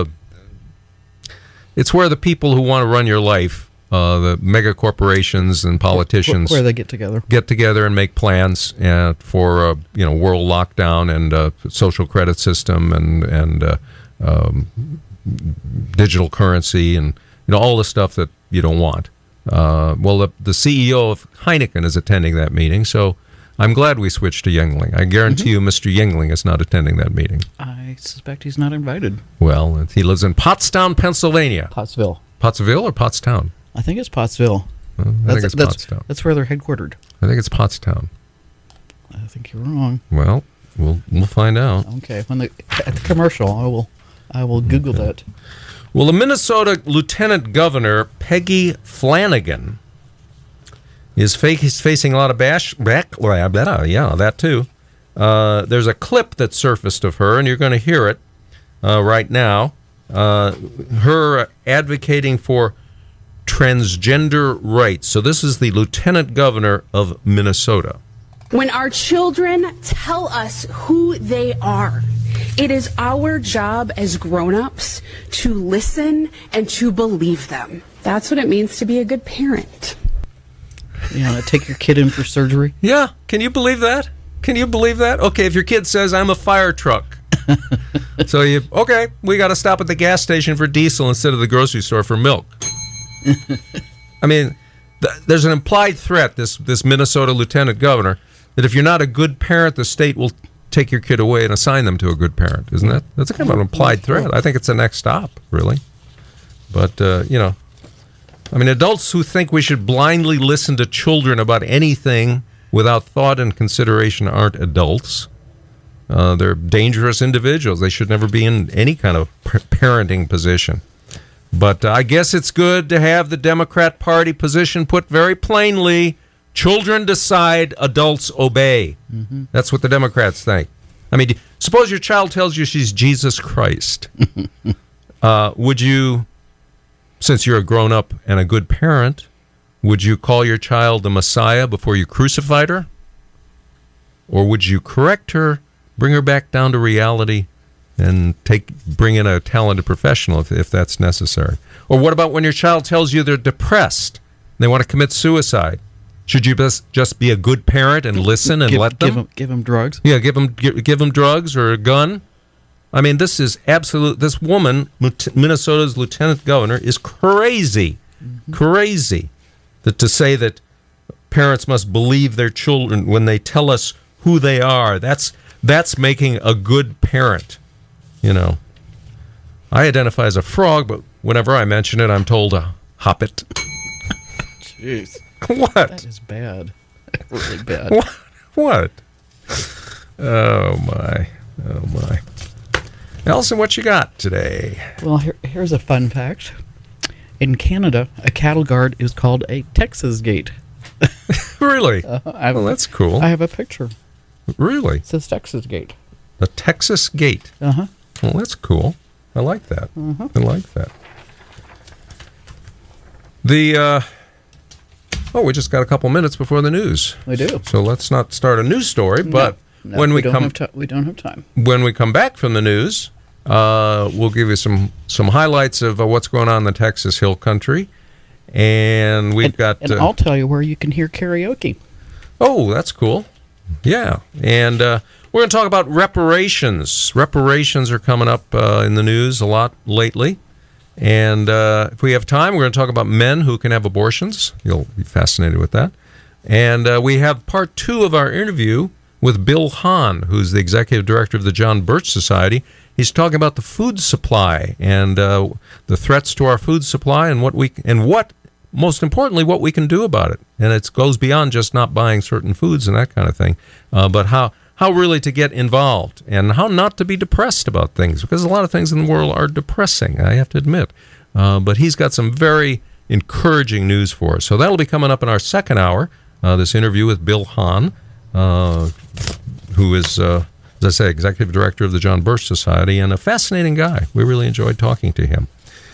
it's where the people who want to run your life, uh, the mega corporations and politicians, where they get together, get together and make plans uh, for uh, you know world lockdown and uh, social credit system and and uh, um, digital currency and you know all the stuff that you don't want. Uh, well, the, the C E O of Heineken is attending that meeting, so I'm glad we switched to Yuengling. I guarantee mm-hmm. you Mister Yuengling is not attending that meeting. I suspect he's not invited. Well, he lives in Pottstown, Pennsylvania. Pottsville. Pottsville or Pottstown? I think it's Pottsville. Well, I that's, think it's that's, Pottstown. That's where they're headquartered. I think it's Pottstown. I think you're wrong. Well, we'll we'll find out. Okay, when the at the commercial, I will I will Google okay. that. Well, the Minnesota Lieutenant Governor, Peggy Flanagan, is facing a lot of bash, back, yeah, that too. Uh, there's a clip that surfaced of her, and you're going to hear it uh, right now. Uh, her advocating for transgender rights. So this is the Lieutenant Governor of Minnesota. When our children tell us who they are, it is our job as grown-ups to listen and to believe them. That's what it means to be a good parent. You know, take your kid in for surgery? Yeah. Can you believe that? Can you believe that? Okay, if your kid says, I'm a fire truck. so you, okay, we got to stop at the gas station for diesel instead of the grocery store for milk. I mean, th- there's an implied threat, this, this Minnesota Lieutenant Governor, that if you're not a good parent, the state will take your kid away and assign them to a good parent, isn't that? That's a kind of an implied threat. I think it's the next stop, really. But, uh, you know, I mean, adults who think we should blindly listen to children about anything without thought and consideration aren't adults. Uh, they're dangerous individuals. They should never be in any kind of parenting position. But uh, I guess it's good to have the Democrat Party position put very plainly. Children decide, adults obey. Mm-hmm. That's what the Democrats think. I mean, suppose your child tells you she's Jesus Christ. uh, would you, since you're a grown-up and a good parent, would you call your child the Messiah before you crucified her? Or would you correct her, bring her back down to reality, and take bring in a talented professional if, if that's necessary? Or what about when your child tells you they're depressed, they want to commit suicide? Should you just, just be a good parent and listen and give, let them? Give them, give them drugs? Yeah, give them, give, give them drugs or a gun. I mean, this is absolute. This woman, Minnesota's Lieutenant Governor, is crazy. Mm-hmm. Crazy. That to say that parents must believe their children when they tell us who they are, that's that's making a good parent. You know, I identify as a frog, but whenever I mention it, I'm told to hop it. Jeez. What? That is bad. Really bad. What? What? Oh, my. Oh, my. Allison, what you got today? Well, here, here's a fun fact. In Canada, a cattle guard is called a Texas gate. Really? Uh, I have, well, that's cool. I have a picture. Really? It says Texas gate. A Texas gate? Uh-huh. Well, that's cool. I like that. Uh-huh. I like that. The, uh... Oh, we just got a couple minutes before the news. We do. So let's not start a news story, but no, no, when we, we don't come have to, we don't have time. When we come back from the news, uh, we'll give you some some highlights of uh, what's going on in the Texas Hill Country, and we've and, got. And uh, I'll tell you where you can hear karaoke. Oh, that's cool. Yeah, and uh, We're going to talk about reparations. Reparations are coming up uh, in the news a lot lately. And uh, if we have time, we're going to talk about men who can have abortions. You'll be fascinated with that. And uh, we have part two of our interview with Bill Hahn, who's the executive director of the John Birch Society. He's talking about the food supply and uh, the threats to our food supply and what we and what, most importantly, what we can do about it. And it goes beyond just not buying certain foods and that kind of thing, uh, but how how really to get involved and how not to be depressed about things, because a lot of things in the world are depressing, I have to admit. Uh, but he's got some very encouraging news for us. So that'll be coming up in our second hour, uh, this interview with Bill Hahn, uh, who is, uh, as I say, executive director of the John Birch Society, and a fascinating guy. We really enjoyed talking to him.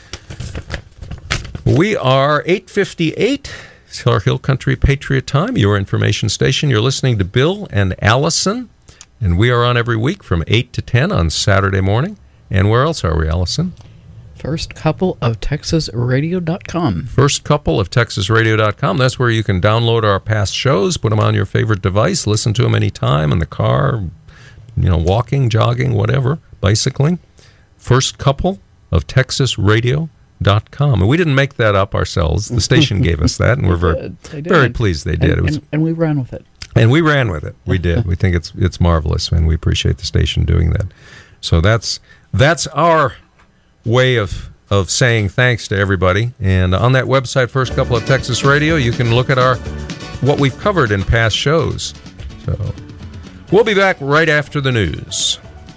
We are eight fifty-eight. It's our Hill Country Patriot Time, your information station. You're listening to Bill and Allison, and we are on every week from eight to ten on Saturday morning. And where else are we, Allison? First couple of Texas Radio dot com. First couple of Texas Radio dot com. That's where you can download our past shows, put them on your favorite device, listen to them anytime in the car, you know, walking, jogging, whatever, bicycling. First couple of Texas Radio dot com. And we didn't make that up ourselves. The station gave us that, and we're very, very pleased they did. And, it was, and, and we ran with it. And we ran with it. We did. We think it's it's marvelous, and we appreciate the station doing that. So that's that's our way of of saying thanks to everybody. And on that website, First Couple of Texas Radio, you can look at our what we've covered in past shows. So we'll be back right after the news.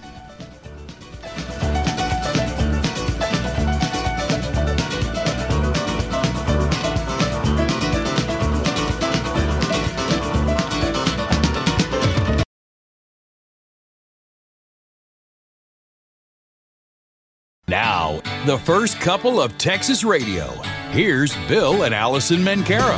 Now, the first couple of Texas Radio. Here's Bill and Allison Mencaro.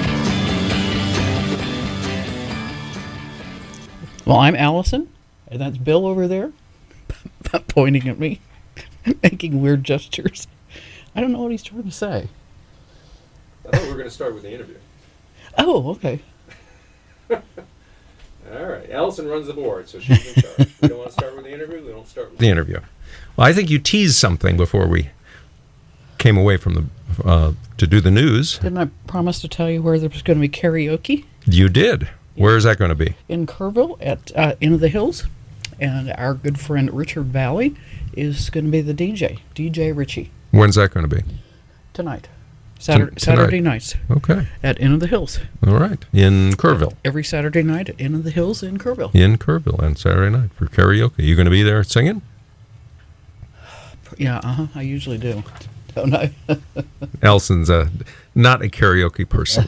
Well, I'm Allison, and that's Bill over there, pointing at me, making weird gestures. I don't know what he's trying to say. I thought we were going to start with the interview. Oh, okay. All right. Allison runs the board, so she's in charge. We don't want to start with the interview. We don't start with the interview. Well, I think you teased something before we came away from the uh, to do the news. Didn't I promise to tell you where there's going to be karaoke? You did. Where is that going to be? In Kerrville at uh, Inn of the Hills. And our good friend Richard Valley is going to be the D J, D J Richie. When's that going to be? Tonight. Saturday, T- tonight. Saturday nights. Okay. At Inn of the Hills. All right. In Kerrville. Every Saturday night at Inn of the Hills in Kerrville. In Kerrville on Saturday night for karaoke. You going to be there singing? Yeah, uh-huh. I usually do. Don't I? Allison's uh, not a karaoke person.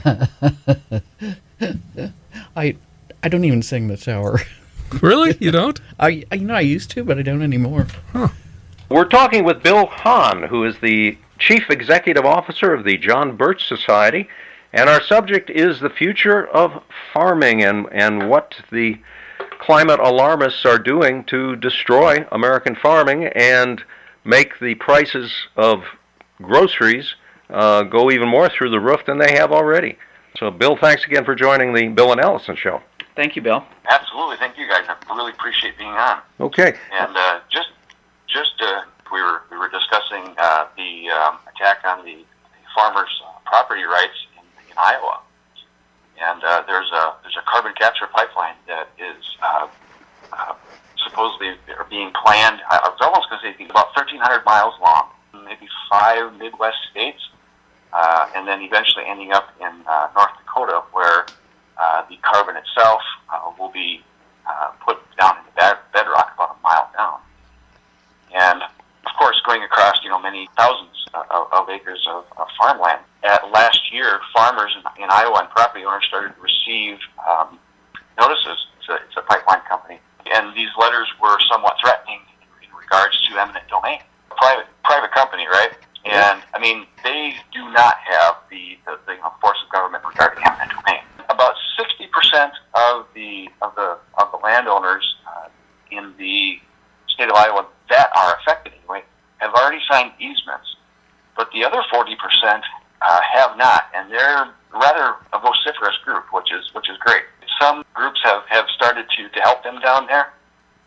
I I don't even sing the shower. Really? You don't? I, I you know I used to, but I don't anymore. Huh. We're talking with Bill Hahn, who is the Chief Executive Officer of the John Birch Society, and our subject is the future of farming and, and what the climate alarmists are doing to destroy American farming and make the prices of groceries uh, go even more through the roof than they have already. So, Bill, thanks again for joining the Bill and Allison Show. Thank you, Bill. Absolutely. Thank you, guys. I really appreciate being on. Okay. And uh, just just uh, we were we were discussing uh, the um, attack on the, the farmers' uh, property rights in, in Iowa, and uh, there's a there's a carbon capture pipeline that is uh, uh, supposedly are being planned. I was almost going to say about thirteen hundred miles long, maybe five Midwest states, uh, and then eventually ending up in uh, North Dakota, where uh, the carbon itself uh, will be uh, put down in the bed- bedrock about a mile down, and of course going across you know many thousands uh, of, of acres of, of farmland. At last year, farmers in, in Iowa and property owners started to receive um, notices. It's a, it's a pipeline company. And these letters were somewhat threatening in regards to eminent domain. A private private company, right? And, I mean, they do not have the, the, the you know, force of government regarding eminent domain. About sixty percent of the of the of the landowners uh, in the state of Iowa that are affected anyway have already signed easements, but the other forty percent uh, have not, and they're rather a vociferous group, which is which is great. Some groups have, have started to, to help them down there,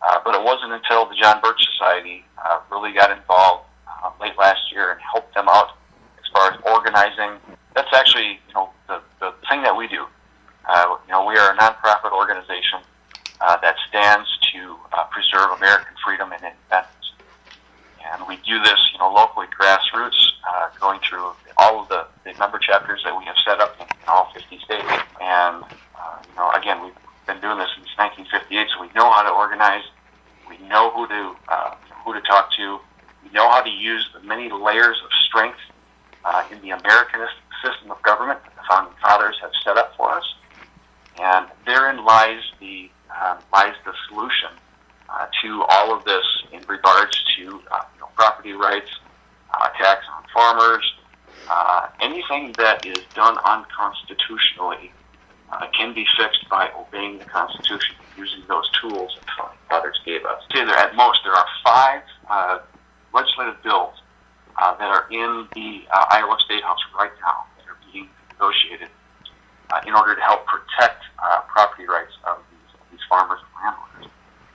Uh, but it wasn't until the John Birch Society uh, really got involved uh, late last year and helped them out as far as organizing. That's actually, you know, the, the thing that we do. Uh, you know, we are a nonprofit organization uh, that stands to uh, preserve American freedom and independence. And we do this, you know, locally, grassroots, uh, going through all of the, the member chapters that we have set up in, in all fifty states. And, uh, you know, again, we've been doing this since nineteen fifty-eight, so we know how to organize. We know who to uh, who to talk to. We know how to use the many layers of strength uh, in the Americanist system of government that the Founding Fathers have set up for us. And therein lies the uh, lies the solution uh, to all of this in regards to uh, you know, property rights, uh, tax on farmers, uh, anything that is done unconstitutionally uh, can be fixed by obeying the Constitution, using those tools that the Founding Fathers gave us. Say there, at most, there are five uh, legislative bills uh, that are in the uh, Iowa State House right now that are being negotiated uh, in order to help protect uh, property rights of these, of these farmers and landowners.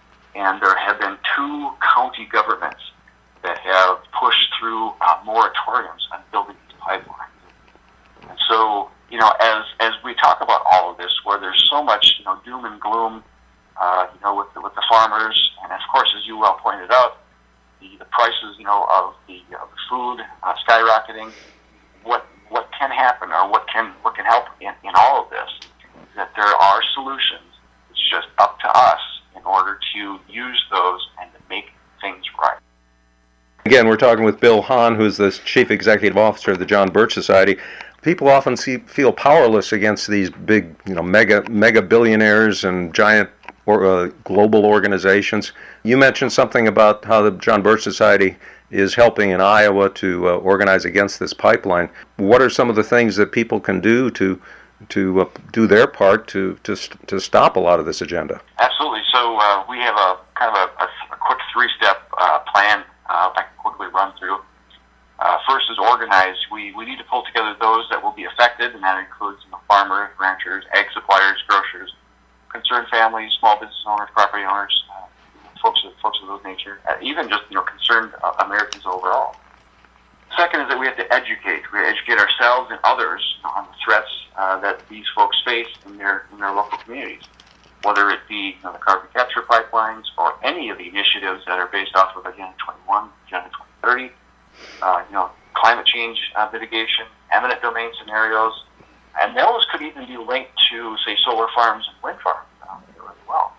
And there have been two county governments that have pushed through uh, moratoriums on building these pipelines. And so, you know, as as we talk about all of this, where there's so much, you know, doom and gloom, uh, you know, with the, with the farmers, and of course, as you well pointed out, the, the prices, you know, of the, of the food uh, skyrocketing. What what can happen, or what can what can help in, in all of this, is that there are solutions. It's just up to us in order to use those and to make things right. Again, we're talking with Bill Hahn, who's the Chief Executive Officer of the John Birch Society. People often see, feel powerless against these big, you know, mega mega billionaires and giant or, uh, global organizations. You mentioned something about how the John Birch Society is helping in Iowa to uh, organize against this pipeline. What are some of the things that people can do to to uh, do their part to, to to stop a lot of this agenda? Absolutely. So uh, we have a kind of a, a, a quick three-step uh, plan uh, I can quickly run through. Uh, first is organize. We we need to pull together those that will be affected, and that includes, you know, farmers, ranchers, egg suppliers, grocers, concerned families, small business owners, property owners, uh, folks of folks of those nature, uh, even just, you know, concerned uh, Americans overall. Second is that we have to educate. We have to educate ourselves and others on the threats uh, that these folks face in their in their local communities, whether it be, you know, the carbon capture pipelines or any of the initiatives that are based off of Agenda twenty-one, Agenda twenty thirty, uh, you know, climate change uh, mitigation, eminent domain scenarios, and those could even be linked to, say, solar farms and wind farms uh, as well.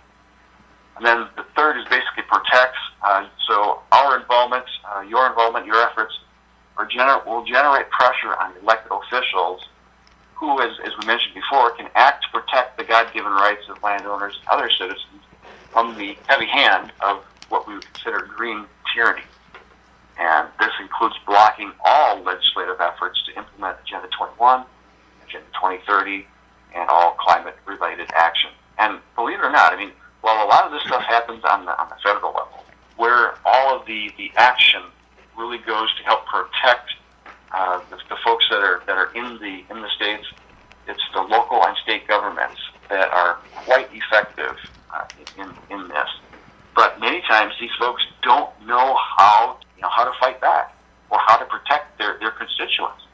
And then the third is basically protect. Uh, so our involvement, uh, your involvement, your efforts are gener- will generate pressure on elected officials who, as, as we mentioned before, can act to protect the God-given rights of landowners and other citizens from the heavy hand of what we would consider green tyranny. And this includes blocking all legislative efforts to implement Agenda twenty-one, Agenda twenty thirty, and all climate-related action. And believe it or not, I mean, while a lot of this stuff happens on the, on the federal level, where all of the, the action really goes to help protect uh, the, the folks that are that are in the in the states, it's the local and state governments that are quite effective uh, in in this. But many times these folks don't know how you know how to fight back or how to protect their, their constituents.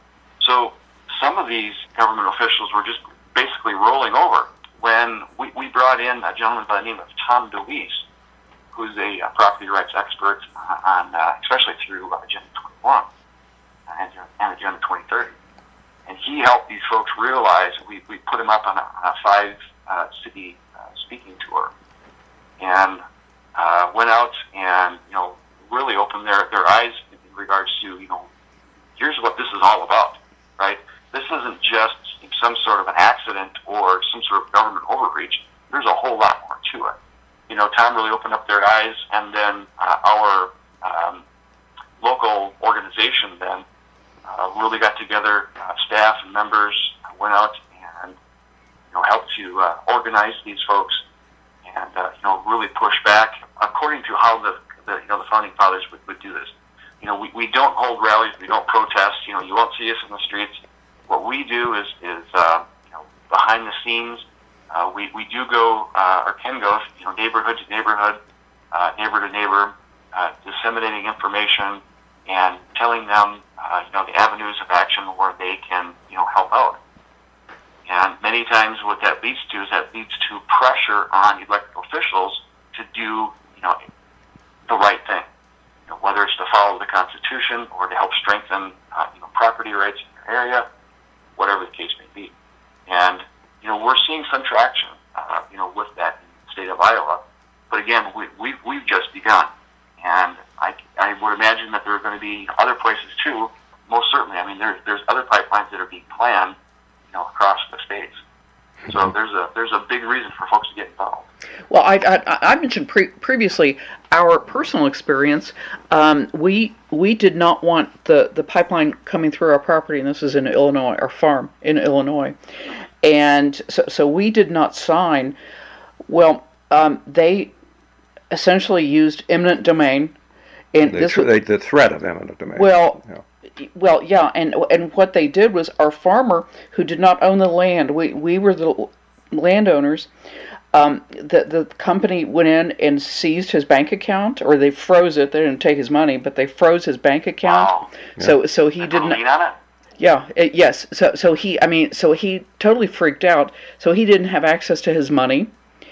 So some of these government officials were just basically rolling over when we, we brought in a gentleman by the name of Tom DeWeese, who's a, a property rights expert on, uh, especially through uh, Agenda twenty-one and, and Agenda twenty thirty. And he helped these folks realize, we, we put him up on a, on a five-city uh, uh, speaking tour, and uh, went out and, you know, really opened their, their eyes in regards to, you know, here's what this is all about, right? This isn't just some sort of an accident or some sort of government overreach. There's a whole lot more to it. You know, Tom really opened up their eyes, and then uh, our um, local organization then uh, really got together, uh, staff and members uh, went out and, you know, helped to uh, organize these folks and, uh, you know, really push back according to how the, the you know, the Founding Fathers would, would do this. You know, we, we don't hold rallies, we don't protest, you know, you won't see us in the streets. What we do is, is uh, you know, behind the scenes. Uh, we, we do go, uh, or can go, you know, neighborhood to neighborhood, uh, neighbor to neighbor, uh, disseminating information and telling them, uh, you know, the avenues of action where they can, you know, help out. And many times what that leads to is that leads to pressure on elected officials to do, you know, the right thing. You know, whether it's to follow the Constitution or to help strengthen, uh, you know, property rights in your area, whatever the case may be. And, you know, we're seeing some traction, uh, you know, with that in the state of Iowa. But again, we, we, we've just begun. And I, I would imagine that there are going to be other places too, most certainly. I mean, there, there's other pipelines that are being planned, you know, across the states. So there's a there's a big reason for folks to get involved. Well, I, I, I mentioned pre- previously our personal experience. Um, we we did not want the, the pipeline coming through our property, and this is in Illinois, our farm in Illinois. And so, so we did not sign. Well, um, they essentially used eminent domain. And the, this tr- was, the threat of eminent domain. Well, yeah. Well, yeah, and and what they did was our farmer who did not own the land, we we were the landowners. Um, the the company went in and seized his bank account, or they froze it. They didn't take his money, but they froze his bank account. Wow. So so he didn't. On it? Yeah. It, yes. So so he I mean so he totally freaked out. So he didn't have access to his money.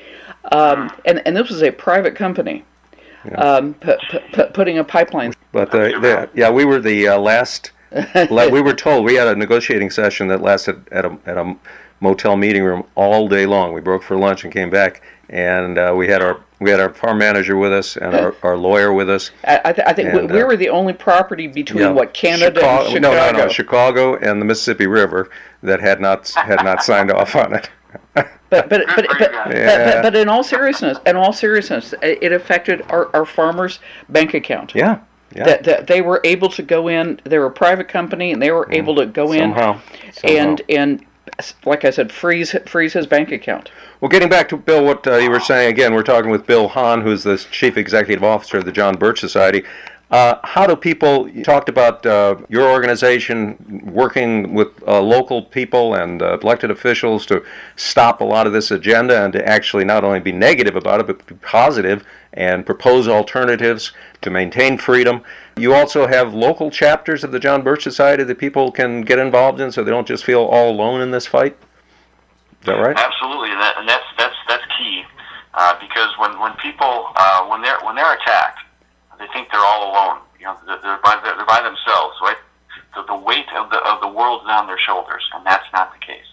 Um, and and this was a private company. Yeah. Um, pu- pu- putting a pipeline. But uh, the, yeah, we were the uh, last. We were told we had a negotiating session that lasted at a at a motel meeting room all day long. We broke for lunch and came back, and uh, we had our we had our farm manager with us and our, our lawyer with us. I, I, th- I think and, we, we uh, were the only property between yeah, what Canada Chicago, and Chicago. No, no, no, Chicago and the Mississippi River that had not had not signed off on it. But but but but, but, Yeah. but but in all seriousness, in all seriousness, it affected our, our farmers' bank account. Yeah, yeah. That, that they were able to go in. They were a private company, and they were Yeah. able to go Somehow. in Somehow. and and like I said, freeze freeze his bank account. Well, getting back to Bill, what uh, you were saying again, we're talking with Bill Hahn, who's the Chief Executive Officer of the John Birch Society. Uh, how do people, you talked about uh, your organization working with uh, local people and uh, elected officials to stop a lot of this agenda and to actually not only be negative about it, but be positive and propose alternatives to maintain freedom. You also have local chapters of the John Birch Society that people can get involved in so they don't just feel all alone in this fight? Is that right? Absolutely, and, that, and that's that's that's key uh, because when when people uh, when they're when they're attacked, they think they're all alone. You know, they're, they're by they're by themselves, right? The, the weight of the of the world is on their shoulders, and that's not the case.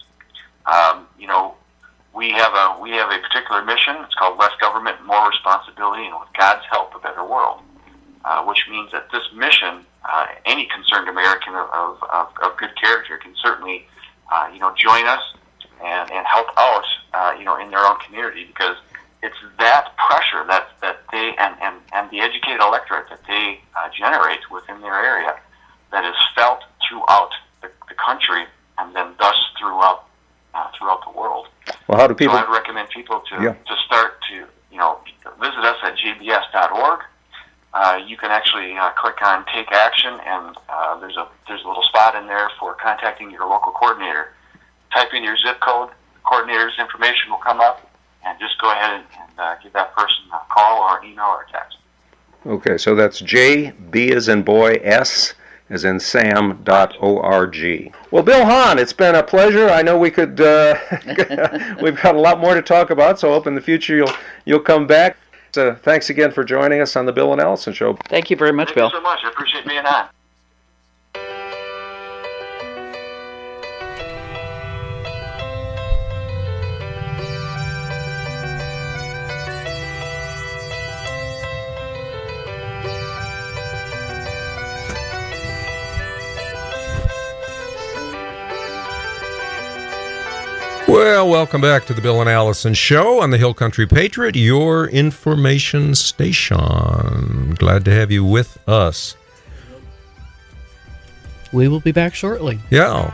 Um, you know, we have a we have a particular mission. It's called Less Government, More Responsibility, and with God's help, a better world. Uh, which means that this mission, uh, any concerned American of, of, of, of good character can certainly, uh, you know, join us and, and help out, uh, you know, in their own community, because it's that pressure that that they and, and, and the educated electorate that they uh, generate within their area that is felt throughout the, the country and then thus throughout uh, throughout the world. Well, how do people? So I'd recommend people to Yeah. to start to you know visit us at j b s dot org. Uh, you can actually uh, click on Take Action, and uh, there's a there's a little spot in there for contacting your local coordinator. Type in your zip code, the coordinator's information will come up, and just go ahead and, and uh, give that person a call or an email or a text. Okay, so that's J, B as in boy, S as in Sam, dot O-R-G. Well, Bill Hahn, it's been a pleasure. I know we could, uh, we've got a lot more to talk about, so I hope in the future you'll you'll come back. So thanks again for joining us on the Bill and Allison Show. Thank you very much, Thank Bill. you so much. I appreciate being on. Well, welcome back to the Bill and Allison Show on the Hill Country Patriot, your information station. Glad to have you with us. We will be back shortly. Yeah.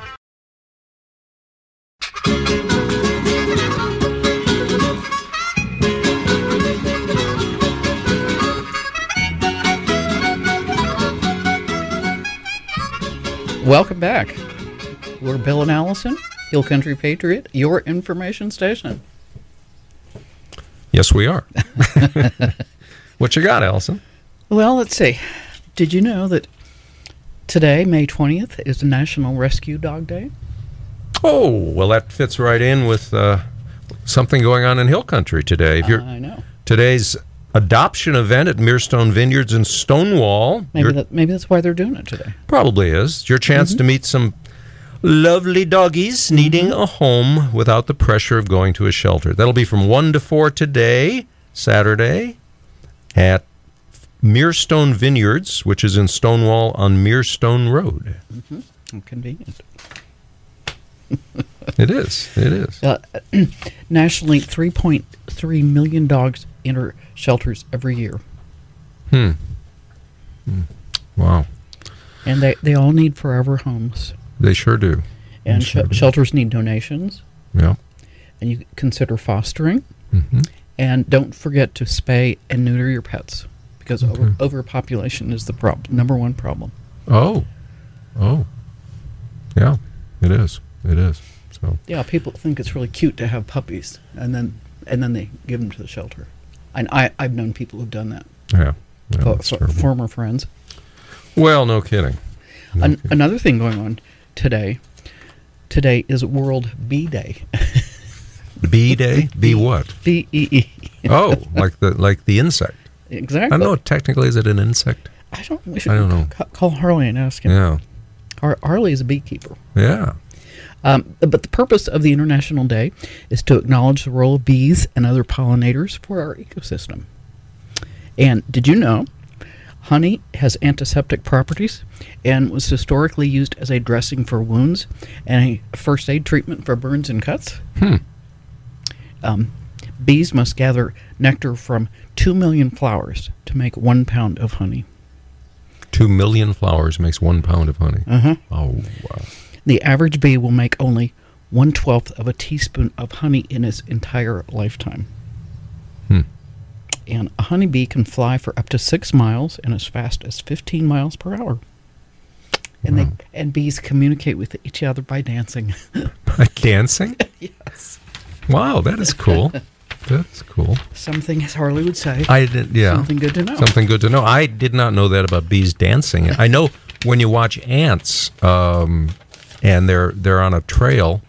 Welcome back. We're Bill and Allison, Hill Country Patriot, your information station. Yes, we are. What you got, Allison? Well, let's see. Did you know that today, May twentieth, is National Rescue Dog Day? Oh, well, that fits right in with uh, something going on in Hill Country today. If you're, I know. Today's adoption event at Mirestone Vineyards in Stonewall. Maybe that, maybe that's why they're doing it today. Probably is. It's your chance Mm-hmm. to meet some lovely doggies needing a home without the pressure of going to a shelter. That'll be from one to four today, Saturday, at Mirestone Vineyards, which is in Stonewall on Mirestone Road. Mm-hmm. Convenient. It is. It is. Uh, nationally, three point three million dogs enter shelters every year. Hmm. hmm. Wow. And they, they all need forever homes. They sure do. And They sure sh- do. shelters need donations. Yeah. And you consider fostering. Mm-hmm. And don't forget to spay and neuter your pets, because Okay. over, overpopulation is the problem, number one problem. Oh. Oh. Yeah, it is. It is. So. Yeah, people think it's really cute to have puppies, and then and then they give them to the shelter. And I, I've known people who've done that. Yeah. yeah Fo- that's fo- terrible. former friends. Well, no kidding. No An- kidding. another thing going on today, today is World Bee Day. Bee day? Bee what? B E E. Oh, like the like the insect. Exactly. I don't know. Technically, is it an insect? I don't. We should I don't know. ca- call Harley and ask him. Yeah. Har- Harley is a beekeeper. Yeah. Um, but the purpose of the International Day is to acknowledge the role of bees and other pollinators for our ecosystem. And did you know honey has antiseptic properties and was historically used as a dressing for wounds and a first aid treatment for burns and cuts? Hmm. Um, bees must gather nectar from two million flowers to make one pound of honey. Two million flowers makes one pound of honey. Uh-huh. Oh, wow. The average bee will make only one-twelfth of a teaspoon of honey in its entire lifetime. Hmm. And a honeybee can fly for up to six miles and as fast as fifteen miles per hour. And Wow. they and bees communicate with each other by dancing. By dancing? Yes. Wow, that is cool. That's cool. Something, as Harley would say. I did, yeah. Something good to know. Something good to know. I did not know that about bees dancing. I know when you watch ants, um, and they're they're on a trail,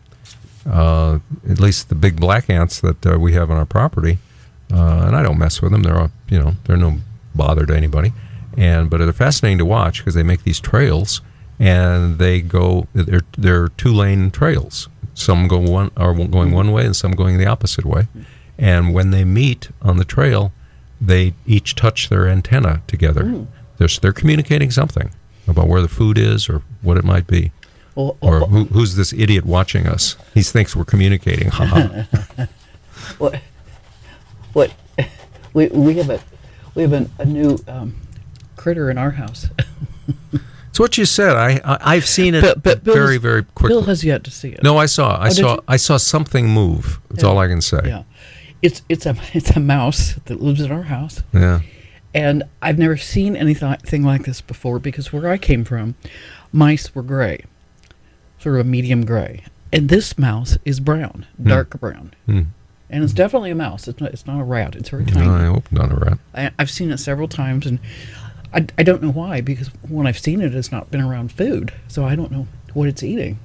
uh, at least the big black ants that uh, we have on our property, uh, and I don't mess with them. They're all, you know, they're no bother to anybody, and but they're fascinating to watch because they make these trails, and they go they're they're two lane trails. Some go one are going one way, and some going the opposite way. And when they meet on the trail, they each touch their antenna together. Mm. They're, they're communicating something about where the food is or what it might be. Well, Or well, who, who's this idiot watching us? He thinks we're communicating. Ha ha. what? What? We we have a we have an, a new um, critter in our house. It's what you said. I, I I've seen it But- but Bill very has- very quickly. Bill has yet to see it. No, I saw. I Oh, did saw. you? I saw something move. That's Yeah. all I can say. Yeah, it's it's a it's a mouse that lives in our house. Yeah. And I've never seen anything like this before because where I came from, mice were gray, sort of a medium gray, and this mouse is brown, dark brown, Hmm. and it's definitely a mouse. It's not. It's not a rat. It's very No, tiny. I hope not a rat. I, I've seen it several times, and I, I don't know why because when I've seen it, it's not been around food, so I don't know what it's eating.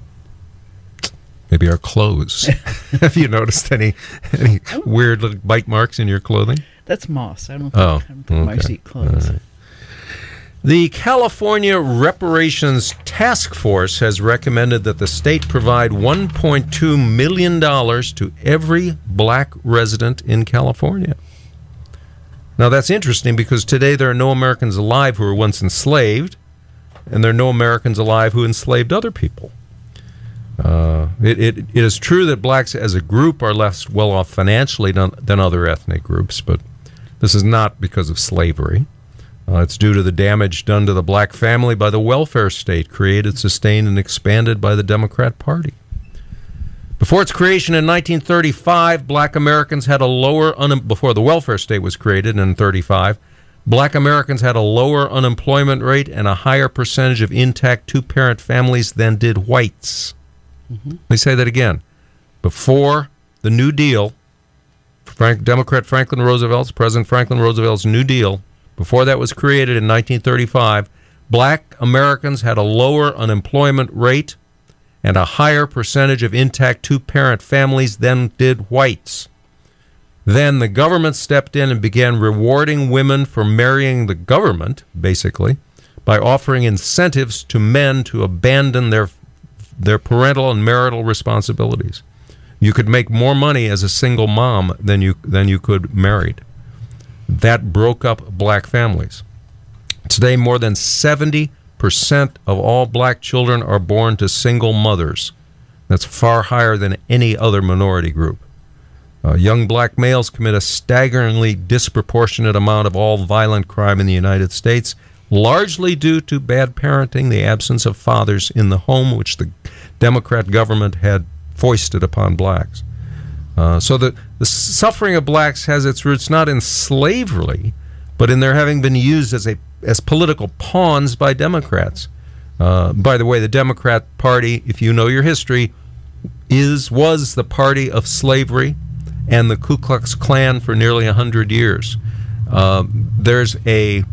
Maybe our clothes. Have you noticed any any weird little bite marks in your clothing? That's moss. I don't think, Oh, I don't think mice okay. eat clothes. All right. The California Reparations Task Force has recommended that the state provide one point two million dollars to every black resident in California. Now, that's interesting because today there are no Americans alive who were once enslaved, and there are no Americans alive who enslaved other people. Uh, it, it, it is true that blacks as a group are less well off financially than, than other ethnic groups, but this is not because of slavery. Uh, it's due to the damage done to the black family by the welfare state, created, sustained, and expanded by the Democrat Party. Before its creation in nineteen thirty-five, black Americans had a lower, un- before the welfare state was created in thirty-five, black Americans had a lower unemployment rate and a higher percentage of intact two-parent families than did whites. Mm-hmm. Let me say that again. Before the New Deal, Frank, Democrat Franklin Roosevelt's, President Franklin Roosevelt's New Deal, before that was created in nineteen thirty-five, black Americans had a lower unemployment rate and a higher percentage of intact two-parent families than did whites. Then the government stepped in and began rewarding women for marrying the government, basically, by offering incentives to men to abandon their their parental and marital responsibilities. You could make more money as a single mom than you than you could married. That broke up black families. Today, more than seventy percent of all black children are born to single mothers. That's far higher than any other minority group. Uh, young black males commit a staggeringly disproportionate amount of all violent crime in the United States, largely due to bad parenting, the absence of fathers in the home, which the Democrat government had foisted upon blacks. Uh, so the, the suffering of blacks has its roots not in slavery, but in their having been used as a as political pawns by Democrats. Uh, by the way, the Democrat Party, if you know your history, is was the party of slavery and the Ku Klux Klan for nearly a hundred years. Uh, there's a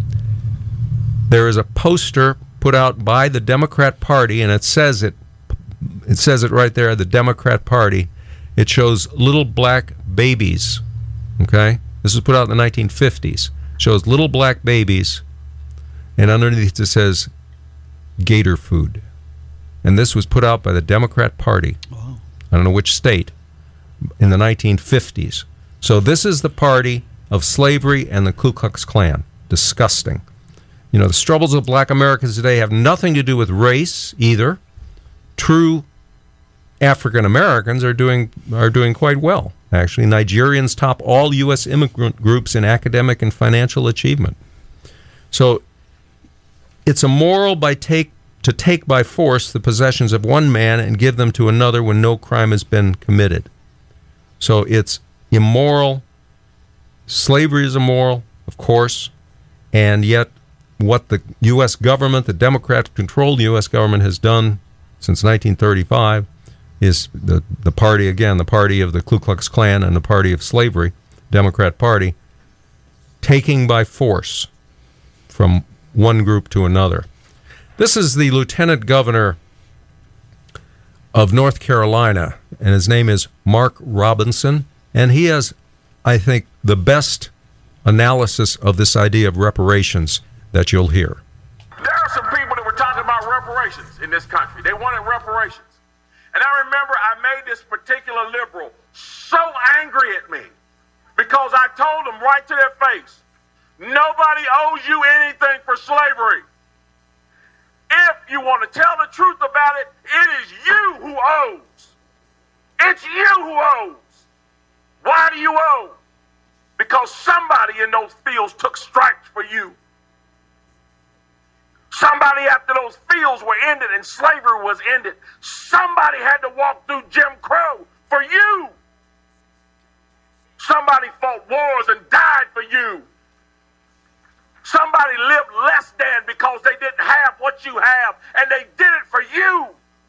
there is a poster put out by the Democrat Party, and it says it it says it right there. The Democrat Party. It shows little black babies. Okay, this was put out in the nineteen fifties. Shows little black babies, and underneath it says gator food. And this was put out by the Democrat Party. Wow. I don't know which state, in the nineteen fifties. So this is the party of slavery and the Ku Klux Klan. Disgusting. You know, the struggles of black Americans today have nothing to do with race either. True African Americans are doing are doing quite well. Actually, Nigerians top all U S immigrant groups in academic and financial achievement. So it's immoral by take to take by force the possessions of one man and give them to another when no crime has been committed. So it's immoral. Slavery is immoral, of course, and yet what the U S government, the Democrat-controlled U S government, has done since nineteen thirty-five is the, the party, again, the party of the Ku Klux Klan and the party of slavery, Democrat Party, taking by force from one group to another. This is the lieutenant governor of North Carolina, and his name is Mark Robinson, and he has, I think, the best analysis of this idea of reparations that you'll hear. There are some people that were talking about reparations in this country. They wanted reparations. And I remember I made this particular liberal so angry at me because I told them right to their face, nobody owes you anything for slavery. If you want to tell the truth about it, it is you who owes. It's you who owes. Why do you owe? Because somebody in those fields took stripes for you. Somebody, after those fields were ended and slavery was ended, somebody had to walk through Jim Crow for you. Somebody fought wars and died for you. Somebody lived less than because they didn't have what you have, and they did it for you.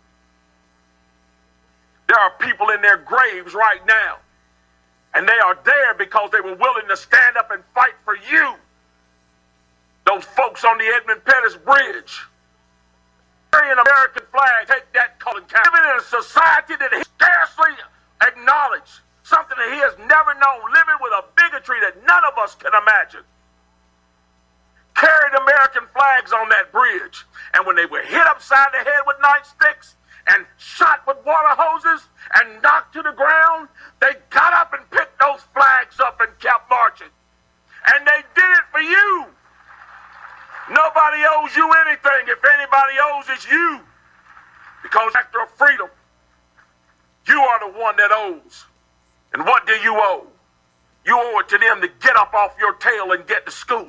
There are people in their graves right now, and they are there because they were willing to stand up and fight for you. Those folks on the Edmund Pettus Bridge, carrying an American flag, take that color count. Living in a society that he scarcely acknowledged, something that he has never known, living with a bigotry that none of us can imagine. Carried American flags on that bridge, and when they were hit upside the head with nightsticks and shot with water hoses and knocked to the ground, they got up and picked those flags up and kept marching. And they did it for you. Nobody owes you anything. If anybody owes, it's you. Because after freedom, you are the one that owes. And what do you owe? You owe it to them to get up off your tail and get to school.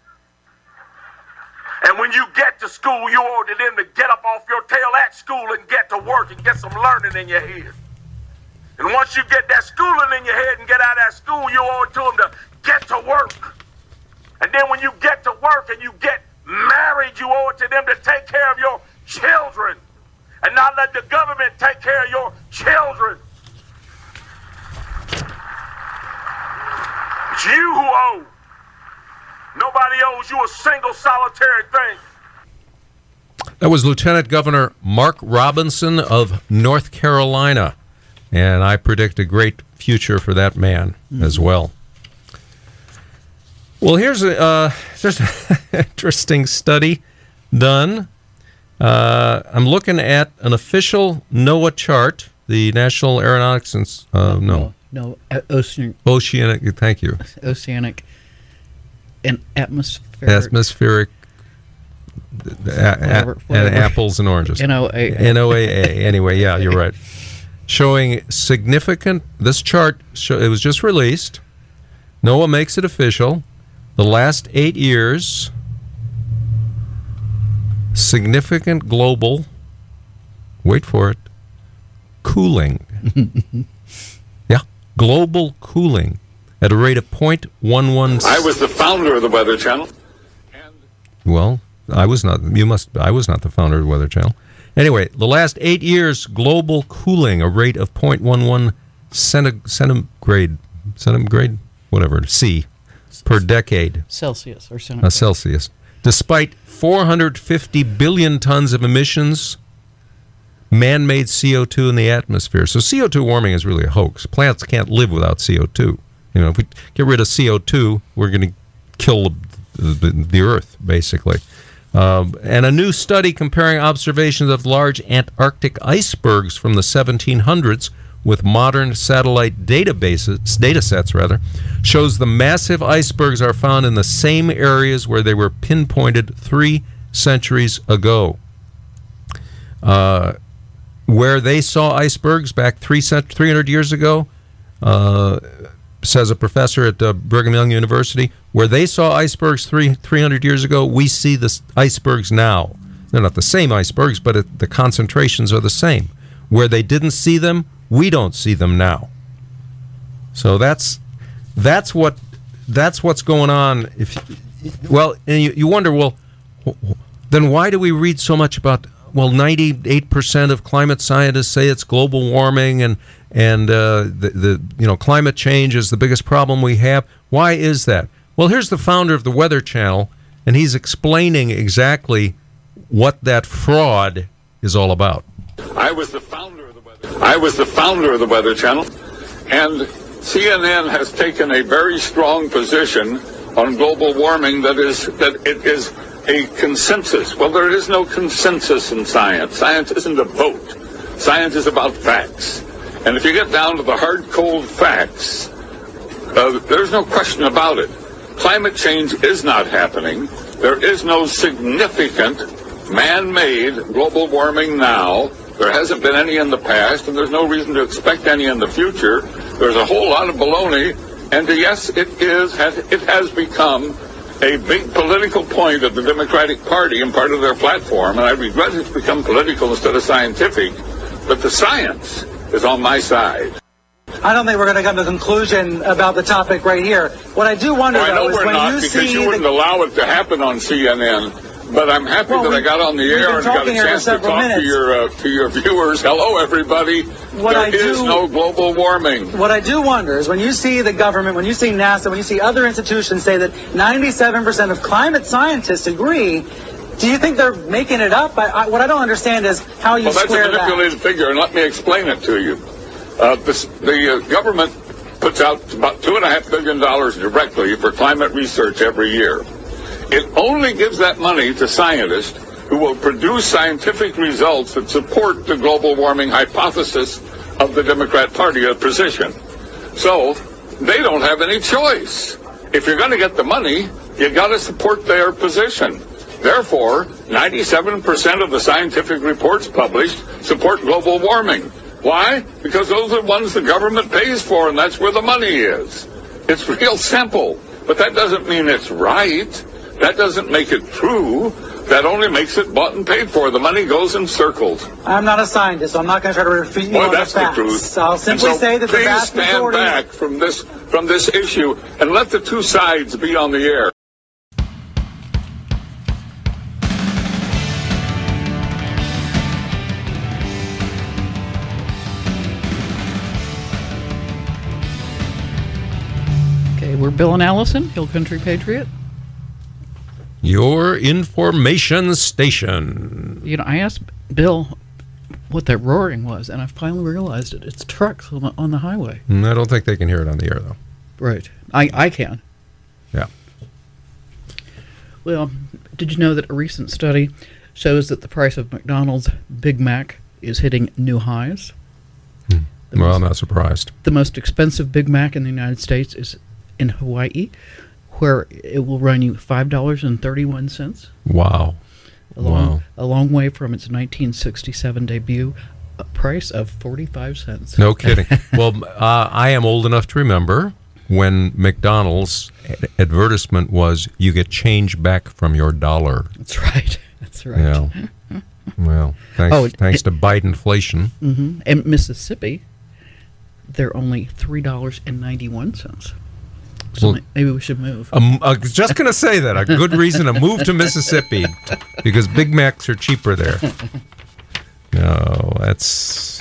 And when you get to school, you owe it to them to get up off your tail at school and get to work and get some learning in your head. And once you get that schooling in your head and get out of that school, you owe it to them to get to work. And then when you get to work and you get married, you owe it to them to take care of your children and not let the government take care of your children. It's you who owe. Nobody owes you a single solitary thing. That was Lieutenant Governor Mark Robinson of North Carolina, and I predict a great future for that man mm-hmm. as well. Well, here's a uh, there's an interesting study done. Uh, I'm looking at an official NOAA chart, the National Aeronautics and uh, no no no ocean oceanic. Thank you. Oceanic and atmospheric atmospheric. Whatever, a, a, and apples and oranges. N O A A. N O A A. Anyway, yeah, you're right. Showing significant. This chart. Show, it was just released. NOAA makes it official. The last eight years. Significant global. Wait for it. Cooling. Yeah, global cooling at a rate of zero point one one. I was the founder of the Weather Channel. Well. I was not. You must. I was not the founder of the Weather Channel. Anyway, the last eight years, global cooling, a rate of zero point one one centi- centigrade, centigrade, whatever, C, per decade. Celsius or centigrade. Uh, Celsius. Despite four hundred fifty billion tons of emissions, man-made C O two in the atmosphere. So C O two warming is really a hoax. Plants can't live without C O two. You know, if we get rid of C O two, we're going to kill the, the, the Earth, basically. Uh, and a new study comparing observations of large Antarctic icebergs from the seventeen hundreds with modern satellite databases, data sets rather, shows the massive icebergs are found in the same areas where they were pinpointed three centuries ago. Uh, where they saw icebergs back three three hundred years ago, uh, says a professor at uh, Brigham Young University, where they saw icebergs three, 300 years ago, we see the icebergs now. They're not the same icebergs, but it, the concentrations are the same. Where they didn't see them, we don't see them now. So that's that's what that's what's going on. If well, and you, you wonder, well, then why do we read so much about? Well, ninety-eight percent of climate scientists say it's global warming, and and uh, the, the you know climate change is the biggest problem we have. Why is that? Well, here's the founder of the Weather Channel, and he's explaining exactly what that fraud is all about. I was the founder of the Weather. I was the founder of the Weather Channel, and C N N has taken a very strong position on global warming. That is that it is a consensus. Well, there is no consensus in science. Science isn't a vote. Science is about facts. And if you get down to the hard, cold facts, uh, there's no question about it. Climate change is not happening. There is no significant man-made global warming now. There hasn't been any in the past, and there's no reason to expect any in the future. There's a whole lot of baloney, and yes, it is. It has become a big political point of the Democratic Party and part of their platform, and I regret it's become political instead of scientific, but the science is on my side. I don't think we're going to come to a conclusion about the topic right here. What I do wonder, well, I know though, is we're when not, you because see you wouldn't the... allow it to happen on C N N. But I'm happy well, that we, I got on the air and got a chance to talk minutes. to your uh, to your viewers. Hello, everybody. What there I is do, no global warming. What I do wonder is when you see the government, when you see NASA, when you see other institutions say that ninety-seven percent of climate scientists agree, do you think they're making it up? I, I, what I don't understand is how you well, square that. Well, that's a manipulated that. figure, and let me explain it to you. Uh, this, the uh, government puts out about two and a half billion dollars directly for climate research every year. It only gives that money to scientists who will produce scientific results that support the global warming hypothesis of the Democrat Party position. So they don't have any choice. If you're going to get the money, you got to support their position. Therefore, ninety-seven percent of the scientific reports published support global warming. Why? Because those are the ones the government pays for, and that's where the money is. It's real simple, but that doesn't mean it's right. That doesn't make it true. That only makes it bought and paid for. The money goes in circles. I'm not a scientist, so I'm not going to try to refute you well, on that's the facts. The truth. I'll simply so say that the vast please stand majority... back from this from this issue and let the two sides be on the air. Okay, Okay, we're Bill and Allison, Hill Country Patriot. Your information station. You know, I asked Bill what that roaring was, and I finally realized it. It's trucks on the, on the highway. Mm, I don't think they can hear it on the air, though. Right. I, I can. Yeah. Well, did you know that a recent study shows that the price of McDonald's Big Mac is hitting new highs? Hmm. Well, most, I'm not surprised. The most expensive Big Mac in the United States is in Hawaii, where it will run you five dollars and thirty-one cents. Wow. A long, wow. a long way from its nineteen sixty-seven debut a price of forty-five cents. No kidding. Well, uh, I am old enough to remember when McDonald's advertisement was, you get change back from your dollar. That's right. That's right. Yeah. Well, thanks, oh, it, thanks it, to Bidenflation. Mm-hmm. In Mississippi, they're only three dollars and ninety-one cents. So well, maybe we should move. Um, I was just going to say that. A good reason to move to Mississippi, because Big Macs are cheaper there. No, that's...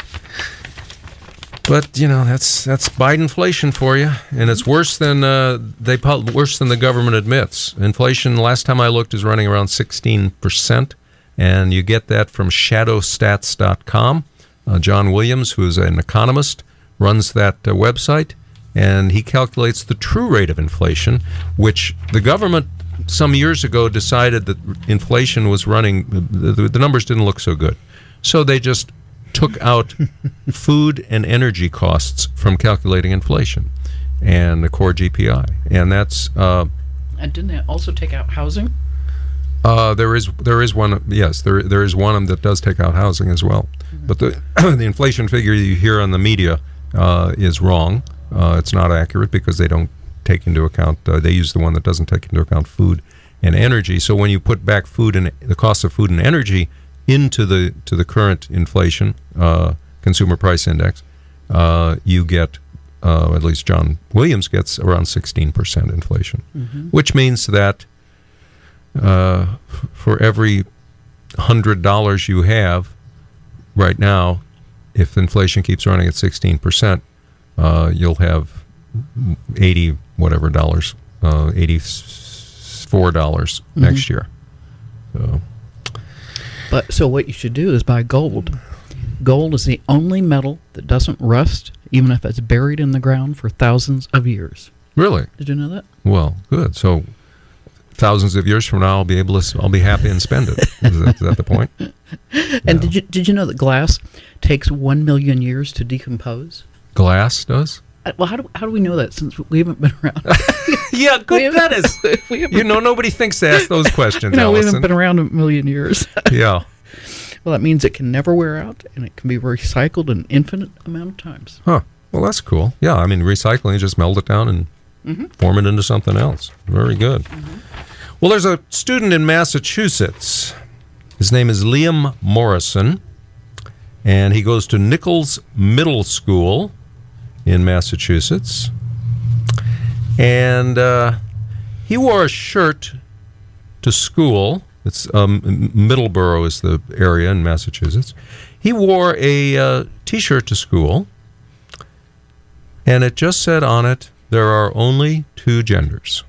But, you know, that's that's Bidenflation for you. And it's worse than uh, they worse than the government admits. Inflation, last time I looked, is running around sixteen percent. And you get that from shadow stats dot com. Uh, John Williams, who's an economist, runs that uh, website. And he calculates the true rate of inflation, which the government some years ago decided that inflation was running, the, the numbers didn't look so good. So they just took out food and energy costs from calculating inflation and the core G P I. And that's... Uh, and didn't they also take out housing? Uh, there is there is one, yes, there there is one that does take out housing as well. Mm-hmm. But the, the inflation figure you hear on the media uh, is wrong. Uh, it's not accurate because they don't take into account, uh, they use the one that doesn't take into account food and energy. So when you put back food and the cost of food and energy into the to the current inflation, uh, consumer price index, uh, you get, uh, at least John Williams gets, around sixteen percent inflation, mm-hmm. which means that uh, for every one hundred dollars you have right now, if inflation keeps running at sixteen percent, Uh, you'll have eighty whatever dollars, uh, eighty-four dollars mm-hmm. next year. So, but so what you should do is buy gold. Gold is the only metal that doesn't rust, even if it's buried in the ground for thousands of years. Really? Did you know that? Well, good. So thousands of years from now, I'll be able to. I'll be happy and spend it. Is that, is that the point? And no. did you did you know that glass takes one million years to decompose? Glass does? Uh, well, how do how do we know that since we haven't been around? Yeah, good. That is. You know, nobody thinks to ask those questions. You know, Allison. we haven't been around a million years. Yeah. Well, that means it can never wear out, and it can be recycled an infinite amount of times. Huh. Well, that's cool. Yeah, I mean, recycling, you just melt it down and mm-hmm. form it into something else. Very good. Mm-hmm. Well, there's a student in Massachusetts. His name is Liam Morrison, and he goes to Nichols Middle School in Massachusetts. And uh, he wore a shirt to school. It's um, Middleborough is the area in Massachusetts. He wore a uh, T-shirt to school, and it just said on it, "There are only two genders."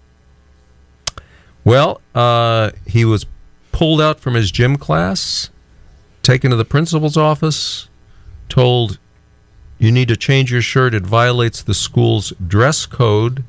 Well, uh, he was pulled out from his gym class, taken to the principal's office, told, "You need to change your shirt. It violates the school's dress code."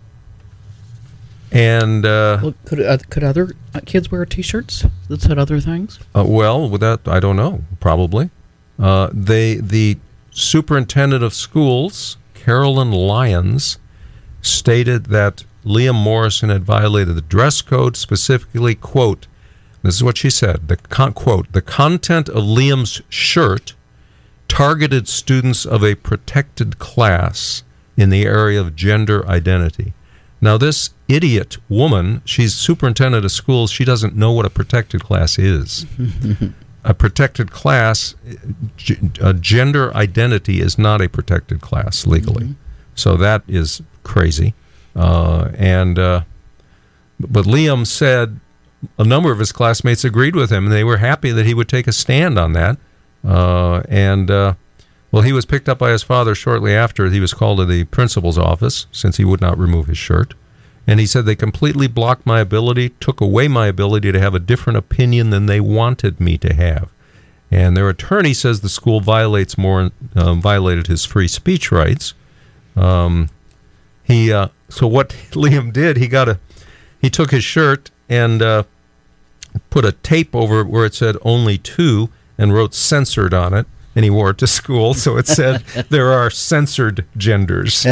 And uh, well, could uh, could other kids wear T-shirts that said other things? Uh, well, with that, I don't know. Probably. Uh, they the superintendent of schools, Carolyn Lyons, stated that Liam Morrison had violated the dress code, specifically, quote, this is what she said, the con- quote, "The content of Liam's shirt targeted students of a protected class in the area of gender identity." Now, this idiot woman, she's superintendent of schools, she doesn't know what a protected class is. A protected class, g- a gender identity is not a protected class legally. Mm-hmm. So that is crazy. Uh, and uh, but Liam said a number of his classmates agreed with him, and they were happy that he would take a stand on that. Uh, and uh, Well, he was picked up by his father shortly after. He was called to the principal's office since he would not remove his shirt. And he said, they completely blocked my ability, took away my ability to have a different opinion than they wanted me to have. And their attorney says the school violates more, uh, violated his free speech rights. Um, he uh, so what Liam did, he got a, he took his shirt and uh, put a tape over it where it said only two and wrote censored on it. And he wore it to school, so it said there are censored genders.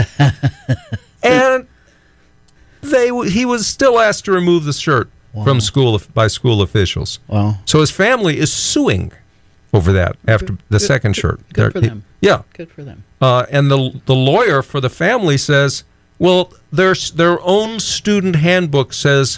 And they he was still asked to remove the shirt wow. from school by school officials. Wow! So his family is suing over that after good, the good, second shirt. Good, good for he, them. Yeah, good for them. Uh, and the the lawyer for the family says, well, their their own student handbook says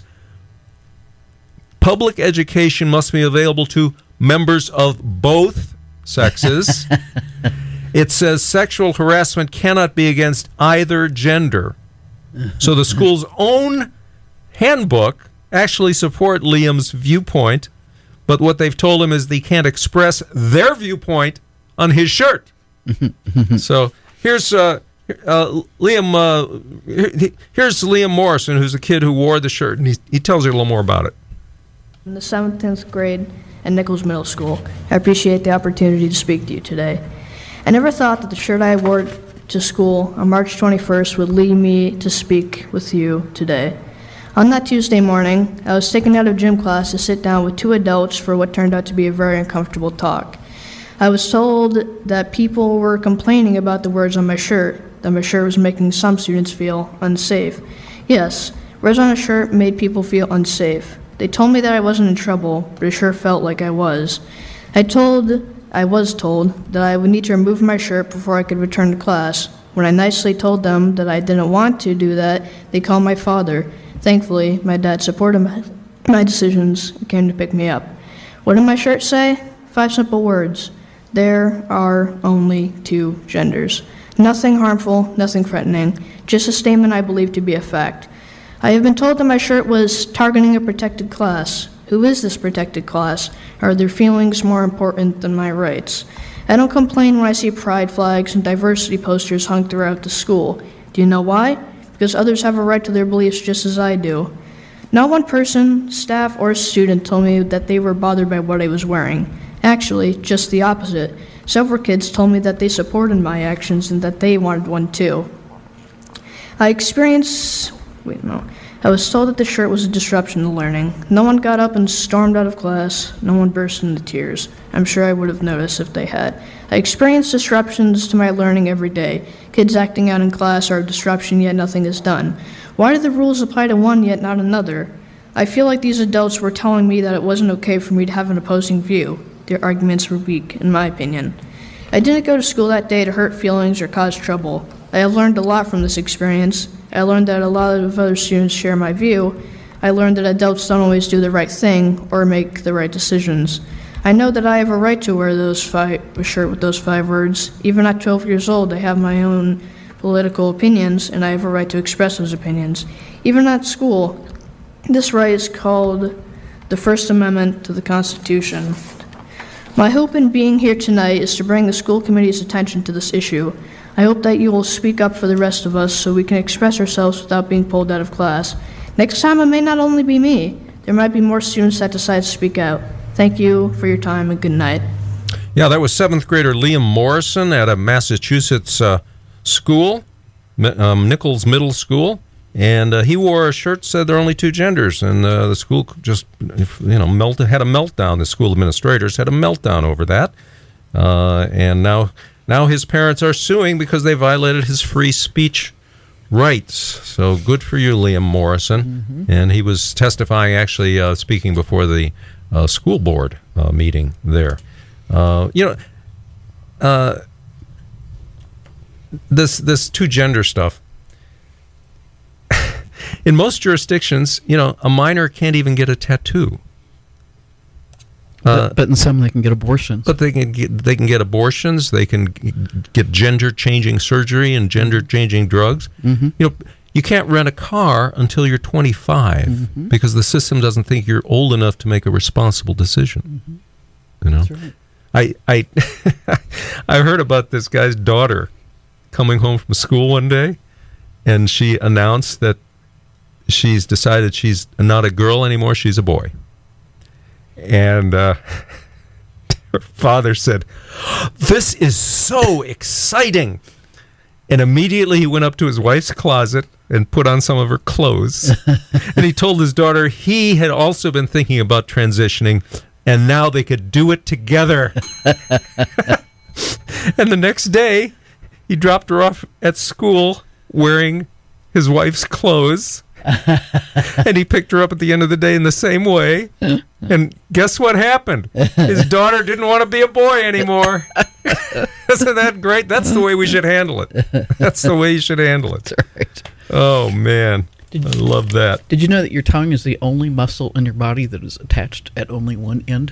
public education must be available to members of both sexes. It says sexual harassment cannot be against either gender. So the school's own handbook actually support Liam's viewpoint, but what they've told him is they can't express their viewpoint on his shirt. So here's uh, uh, Liam. Uh, here's Liam Morrison, who's a kid who wore the shirt, and he he tells you a little more about it. In the seventh grade at Nichols Middle School, I appreciate the opportunity to speak to you today. I never thought that the shirt I wore to school on March twenty-first would lead me to speak with you today. On that Tuesday morning, I was taken out of gym class to sit down with two adults for what turned out to be a very uncomfortable talk. I was told that people were complaining about the words on my shirt, that my shirt was making some students feel unsafe. Yes, words on a shirt made people feel unsafe. They told me that I wasn't in trouble, but it sure felt like I was. I told, I was told that I would need to remove my shirt before I could return to class. When I nicely told them that I didn't want to do that, they called my father. Thankfully, my dad supported my, my decisions and came to pick me up. What did my shirt say? Five simple words. There are only two genders. Nothing harmful, nothing threatening, just a statement I believe to be a fact. I have been told that my shirt was targeting a protected class. Who is this protected class? Are their feelings more important than my rights? I don't complain when I see pride flags and diversity posters hung throughout the school. Do you know why? Because others have a right to their beliefs just as I do. Not one person, staff, or student told me that they were bothered by what I was wearing. Actually, just the opposite. Several kids told me that they supported my actions and that they wanted one too. I experienced... Wait, no. I was told that the shirt was a disruption to learning. No one got up and stormed out of class. No one burst into tears. I'm sure I would have noticed if they had. I experienced disruptions to my learning every day. Kids acting out in class are a disruption, yet nothing is done. Why do the rules apply to one, yet not another? I feel like these adults were telling me that it wasn't okay for me to have an opposing view. Their arguments were weak, in my opinion. I didn't go to school that day to hurt feelings or cause trouble. I have learned a lot from this experience. I learned that a lot of other students share my view. I learned that adults don't always do the right thing or make the right decisions. I know that I have a right to wear those five, a shirt with those five words. Even at twelve years old, I have my own political opinions, and I have a right to express those opinions. Even at school, this right is called the First Amendment to the Constitution. My hope in being here tonight is to bring the school committee's attention to this issue. I hope that you will speak up for the rest of us so we can express ourselves without being pulled out of class. Next time, it may not only be me. There might be more students that decide to speak out. Thank you for your time and good night. Yeah, that was seventh grader Liam Morrison at a Massachusetts uh, school, um, Nichols Middle School. And uh, he wore a shirt that said there are only two genders, and uh, the school just, you know, melted, had a meltdown. The school administrators had a meltdown over that, uh, and now, now his parents are suing because they violated his free speech rights. So good for you, Liam Morrison. Mm-hmm. And he was testifying, actually, uh, speaking before the uh, school board uh, meeting there. Uh, you know, uh, this this two gender stuff. In most jurisdictions, you know, a minor can't even get a tattoo. Uh, but, but in some, they can get abortions. But they can get they can get abortions. They can get gender-changing surgery and gender-changing drugs. Mm-hmm. You know, you can't rent a car until you're twenty-five mm-hmm. because the system doesn't think you're old enough to make a responsible decision. Mm-hmm. You know, that's right. I I I heard about this guy's daughter coming home from school one day, and she announced that she's decided she's not a girl anymore, she's a boy. And uh, her father said, "This is so exciting." And immediately he went up to his wife's closet and put on some of her clothes. And he told his daughter he had also been thinking about transitioning, and now they could do it together. And the next day, he dropped her off at school wearing his wife's clothes. And he picked her up at the end of the day in the same way. And guess what happened? His daughter didn't want to be a boy anymore. Isn't that great? That's the way we should handle it. That's the way you should handle it. That's right. Oh, man. Did, I love that. Did you know that your tongue is the only muscle in your body that is attached at only one end?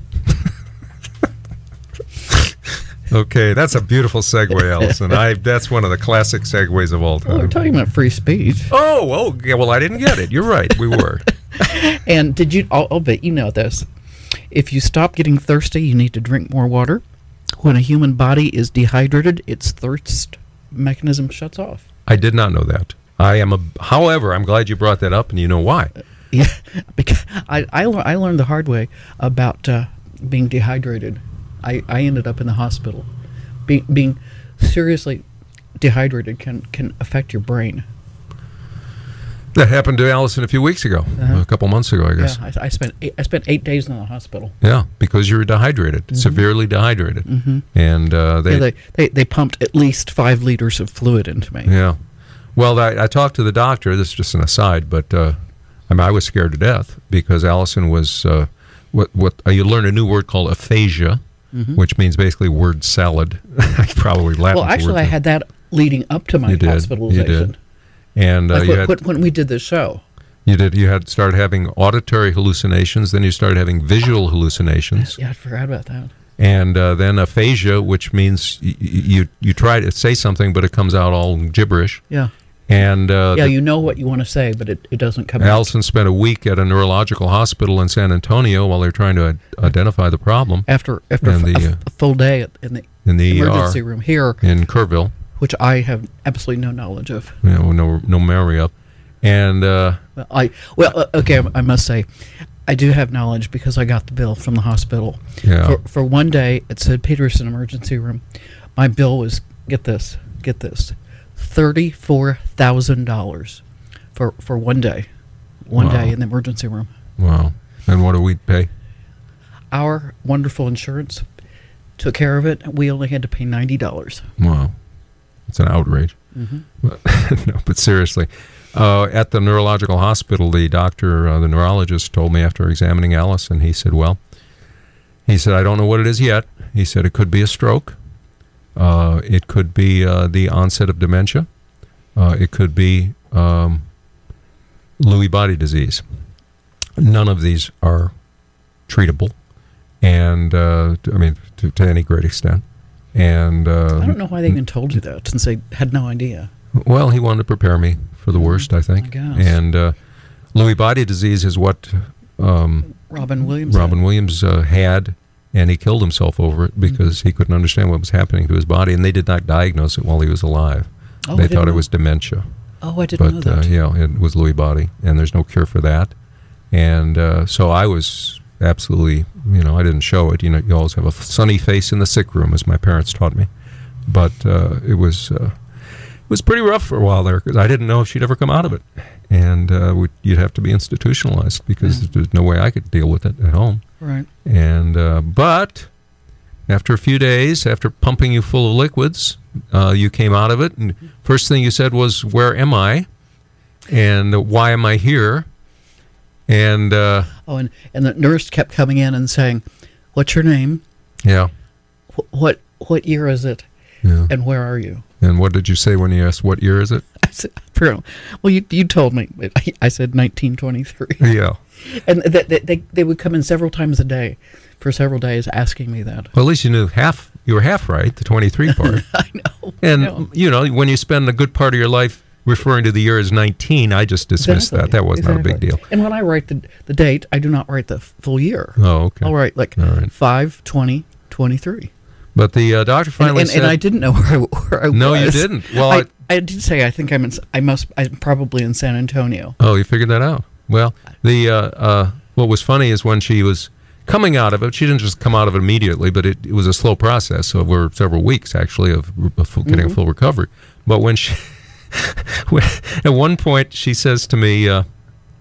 Okay, that's a beautiful segue, Allison. I that's one of the classic segues of all time. Well, we're talking about free speech. Oh, oh, yeah, well, I didn't get it. You're right, we were. And did you? I'll, I'll bet you know this. If you stop getting thirsty, you need to drink more water. When a human body is dehydrated, its thirst mechanism shuts off. I did not know that. I am a. However, I'm glad you brought that up, and you know why. Yeah, because I I, le- I learned the hard way about uh, being dehydrated. I, I ended up in the hospital. Be, being seriously dehydrated can, can affect your brain. That happened to Allison a few weeks ago, uh-huh. a couple months ago, I guess. Yeah, I, I spent eight, I spent eight days in the hospital. Yeah, because you were dehydrated, mm-hmm. severely dehydrated, mm-hmm. and uh, they, yeah, they they they pumped at least five liters of fluid into me. Yeah, well, I, I talked to the doctor. This is just an aside, but uh, I mean, I was scared to death because Allison was uh, what what uh, you learned a new word called aphasia. Mm-hmm. Which means basically word salad. I probably laughed. Well, actually, I had that leading up to my you did, hospitalization. You did. And uh, like you when, had, when we did the show. You did. You had started having auditory hallucinations. Then you started having visual hallucinations. Yeah, I forgot about that. And uh, then aphasia, which means y- y- you you try to say something, but it comes out all gibberish. Yeah. And uh, yeah, the, you know what you want to say, but it, it doesn't come out. Allison spent a week at a neurological hospital in San Antonio while they're trying to ad- identify the problem. After after and f- the, a, f- a full day in the, in the emergency E R room here in Kerrville, which I have absolutely no knowledge of. You know, no no memory of. And uh, well, I well uh, okay, I must say, I do have knowledge because I got the bill from the hospital. Yeah. For, for one day at Sid Peterson emergency room, my bill was get this get this. thirty-four thousand dollars for for one day, one wow. day in the emergency room. Wow! And what do we pay? Our wonderful insurance took care of it. We only had to pay ninety dollars. Wow, it's an outrage. Mm-hmm. But, no, but seriously, uh, at the neurological hospital, the doctor, uh, the neurologist, told me after examining Allison, he said, "Well, he said I don't know what it is yet. He said it could be a stroke." Uh, it could be uh, the onset of dementia. Uh, it could be um, Lewy body disease. None of these are treatable, and uh, t- I mean to, to any great extent. And uh, I don't know why they even told you that, since they had no idea. Well, he wanted to prepare me for the worst, I think. I guess. And uh, Lewy body disease is what um, Robin Williams. Robin had. Williams uh, had. And he killed himself over it because mm-hmm. he couldn't understand what was happening to his body, and they did not diagnose it while he was alive. Oh, they I thought know. it was dementia. Oh, I didn't but, know that. Uh, yeah, it was Lewy body, and there's no cure for that. And uh, so I was absolutely, you know, I didn't show it. You know, you always have a sunny face in the sick room, as my parents taught me. But uh, it was uh, it was pretty rough for a while there because I didn't know if she'd ever come out of it, and uh, we, you'd have to be institutionalized because yeah. there's no way I could deal with it at home. Right. And uh, but. After a few days, after pumping you full of liquids, uh, you came out of it, and first thing you said was, "Where am I? And uh, why am I here?" And uh, oh, and, and the nurse kept coming in and saying, "What's your name? Yeah. Wh- what what year is it? Yeah. And where are you?" And what did you say when you asked, "What year is it?" I said, "Well, you you told me." I said nineteen twenty-three. Yeah. And they, they they they would come in several times a day. For several days, asking me that. Well, at least you knew half. You were half right, the twenty-three part. I know. And I know. you know, when you spend a good part of your life referring to the year as nineteen, I just dismissed exactly. that. That was exactly. not a big deal. And when I write the the date, I do not write the full year. Oh, okay. I'll write like All right. five twenty twenty-three. But the uh, doctor finally and, and, said, and I didn't know where I, where I no, was. you didn't. Well, I, I, I did say I think I'm in. I must. I'm probably in San Antonio. Oh, you figured that out. Well, the uh, uh, what was funny is when she was coming out of it, she didn't just come out of it immediately, but it, it was a slow process. So we're several weeks actually of, of getting Mm-hmm. a full recovery. But when she, when, at one point, she says to me, uh,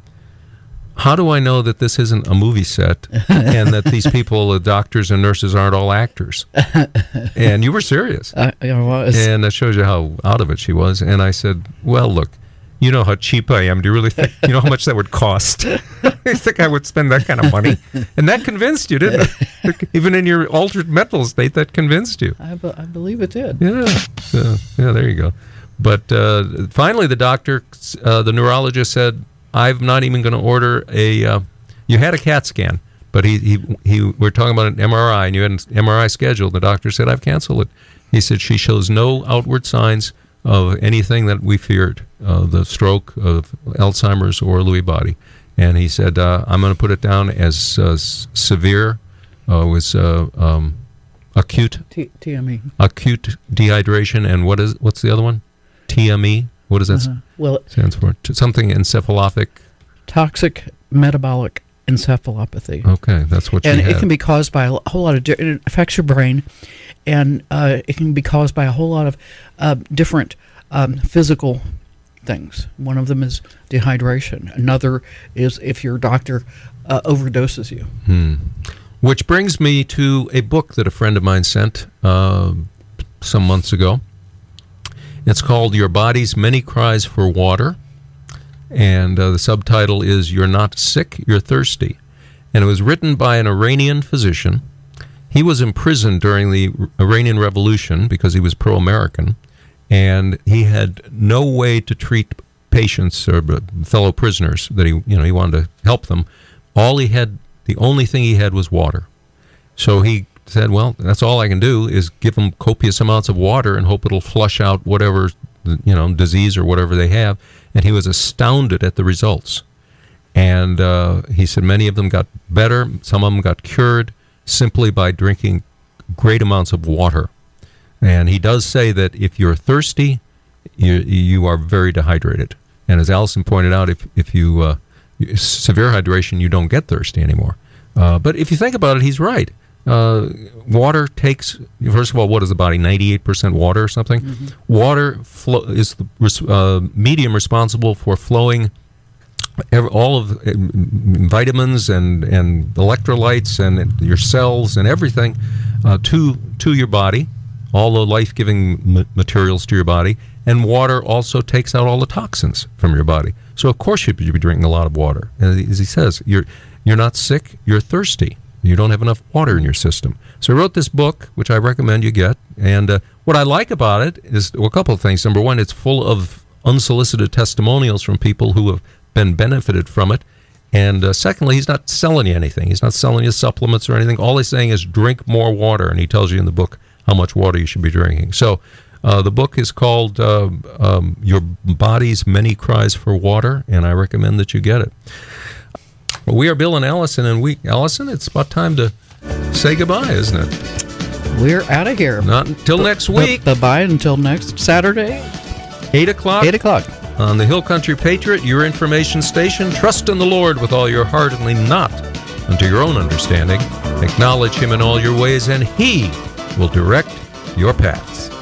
"How do I know that this isn't a movie set and that these people, the doctors and nurses, aren't all actors?" And you were serious. I, I was. And that shows you how out of it she was. And I said, "Well, look, you know how cheap I am. Do you really think, you know how much that would cost? You think I would spend that kind of money?" And that convinced you, didn't it? Even in your altered mental state, that convinced you. I, be, I believe it did. Yeah. So, yeah, there you go. But uh, finally, the doctor, uh, the neurologist said, "I'm not even going to order a, uh, you had a CAT scan, but he, he, he, we're talking about an M R I, and you had an M R I scheduled." The doctor said, "I've canceled it." He said, "She shows no outward signs of anything that we feared, uh, the stroke, of Alzheimer's, or Lewy body." And he said, uh, "I'm going to put it down as uh, s- severe, uh, was uh, um, acute, T- TME. acute dehydration, and what is what's the other one? T M E. What does that Uh-huh. Well, it stands for? T- something encephalopathic. Toxic metabolic encephalopathy. Okay, that's what she And had. it can be caused by a whole lot of. Di- it affects your brain, and uh, it can be caused by a whole lot of uh, different um, physical things. One of them is dehydration. Another is if your doctor uh, overdoses you. Hmm. Which brings me to a book that a friend of mine sent uh, some months ago. It's called Your Body's Many Cries for Water, and uh, the subtitle is You're Not Sick, You're Thirsty. And it was written by an Iranian physician. He was imprisoned during the Iranian Revolution because he was pro-American, and he had no way to treat patients or fellow prisoners that he, you know, he wanted to help them. All he had, the only thing he had was water. So he said, well, that's all I can do is give them copious amounts of water and hope it'll flush out whatever, you know, disease or whatever they have. And he was astounded at the results. And uh, he said many of them got better. Some of them got cured simply by drinking great amounts of water. And he does say that if you're thirsty, you you are very dehydrated. And as Allison pointed out, if, if you, uh, severe hydration, you don't get thirsty anymore. Uh, but if you think about it, he's right. Uh, water takes, first of all, what is the body, ninety-eight percent water or something? Mm-hmm. Water flo- is the res- uh, medium responsible for flowing every, all of uh, vitamins and, and electrolytes and your cells and everything uh, to, to your body, all the life-giving ma- materials to your body. And water also takes out all the toxins from your body. So, of course, you should be drinking a lot of water. And as he says, you're you're not sick, you're thirsty. You don't have enough water in your system. So I wrote this book, which I recommend you get. And uh, what I like about it is well, a couple of things. Number one, it's full of unsolicited testimonials from people who have been benefited from it. And uh, secondly, he's not selling you anything. He's not selling you supplements or anything. All he's saying is drink more water. And he tells you in the book how much water you should be drinking. So uh, the book is called uh, um, Your Body's Many Cries for Water, and I recommend that you get it. We are Bill and Allison, and we, Allison, it's about time to say goodbye, isn't it? We're out of here. Not until next week. Bye-bye until next Saturday. eight o'clock. eight o'clock. On the Hill Country Patriot, your information station. Trust in the Lord with all your heart and lean not unto your own understanding. Acknowledge him in all your ways, and he will direct your paths.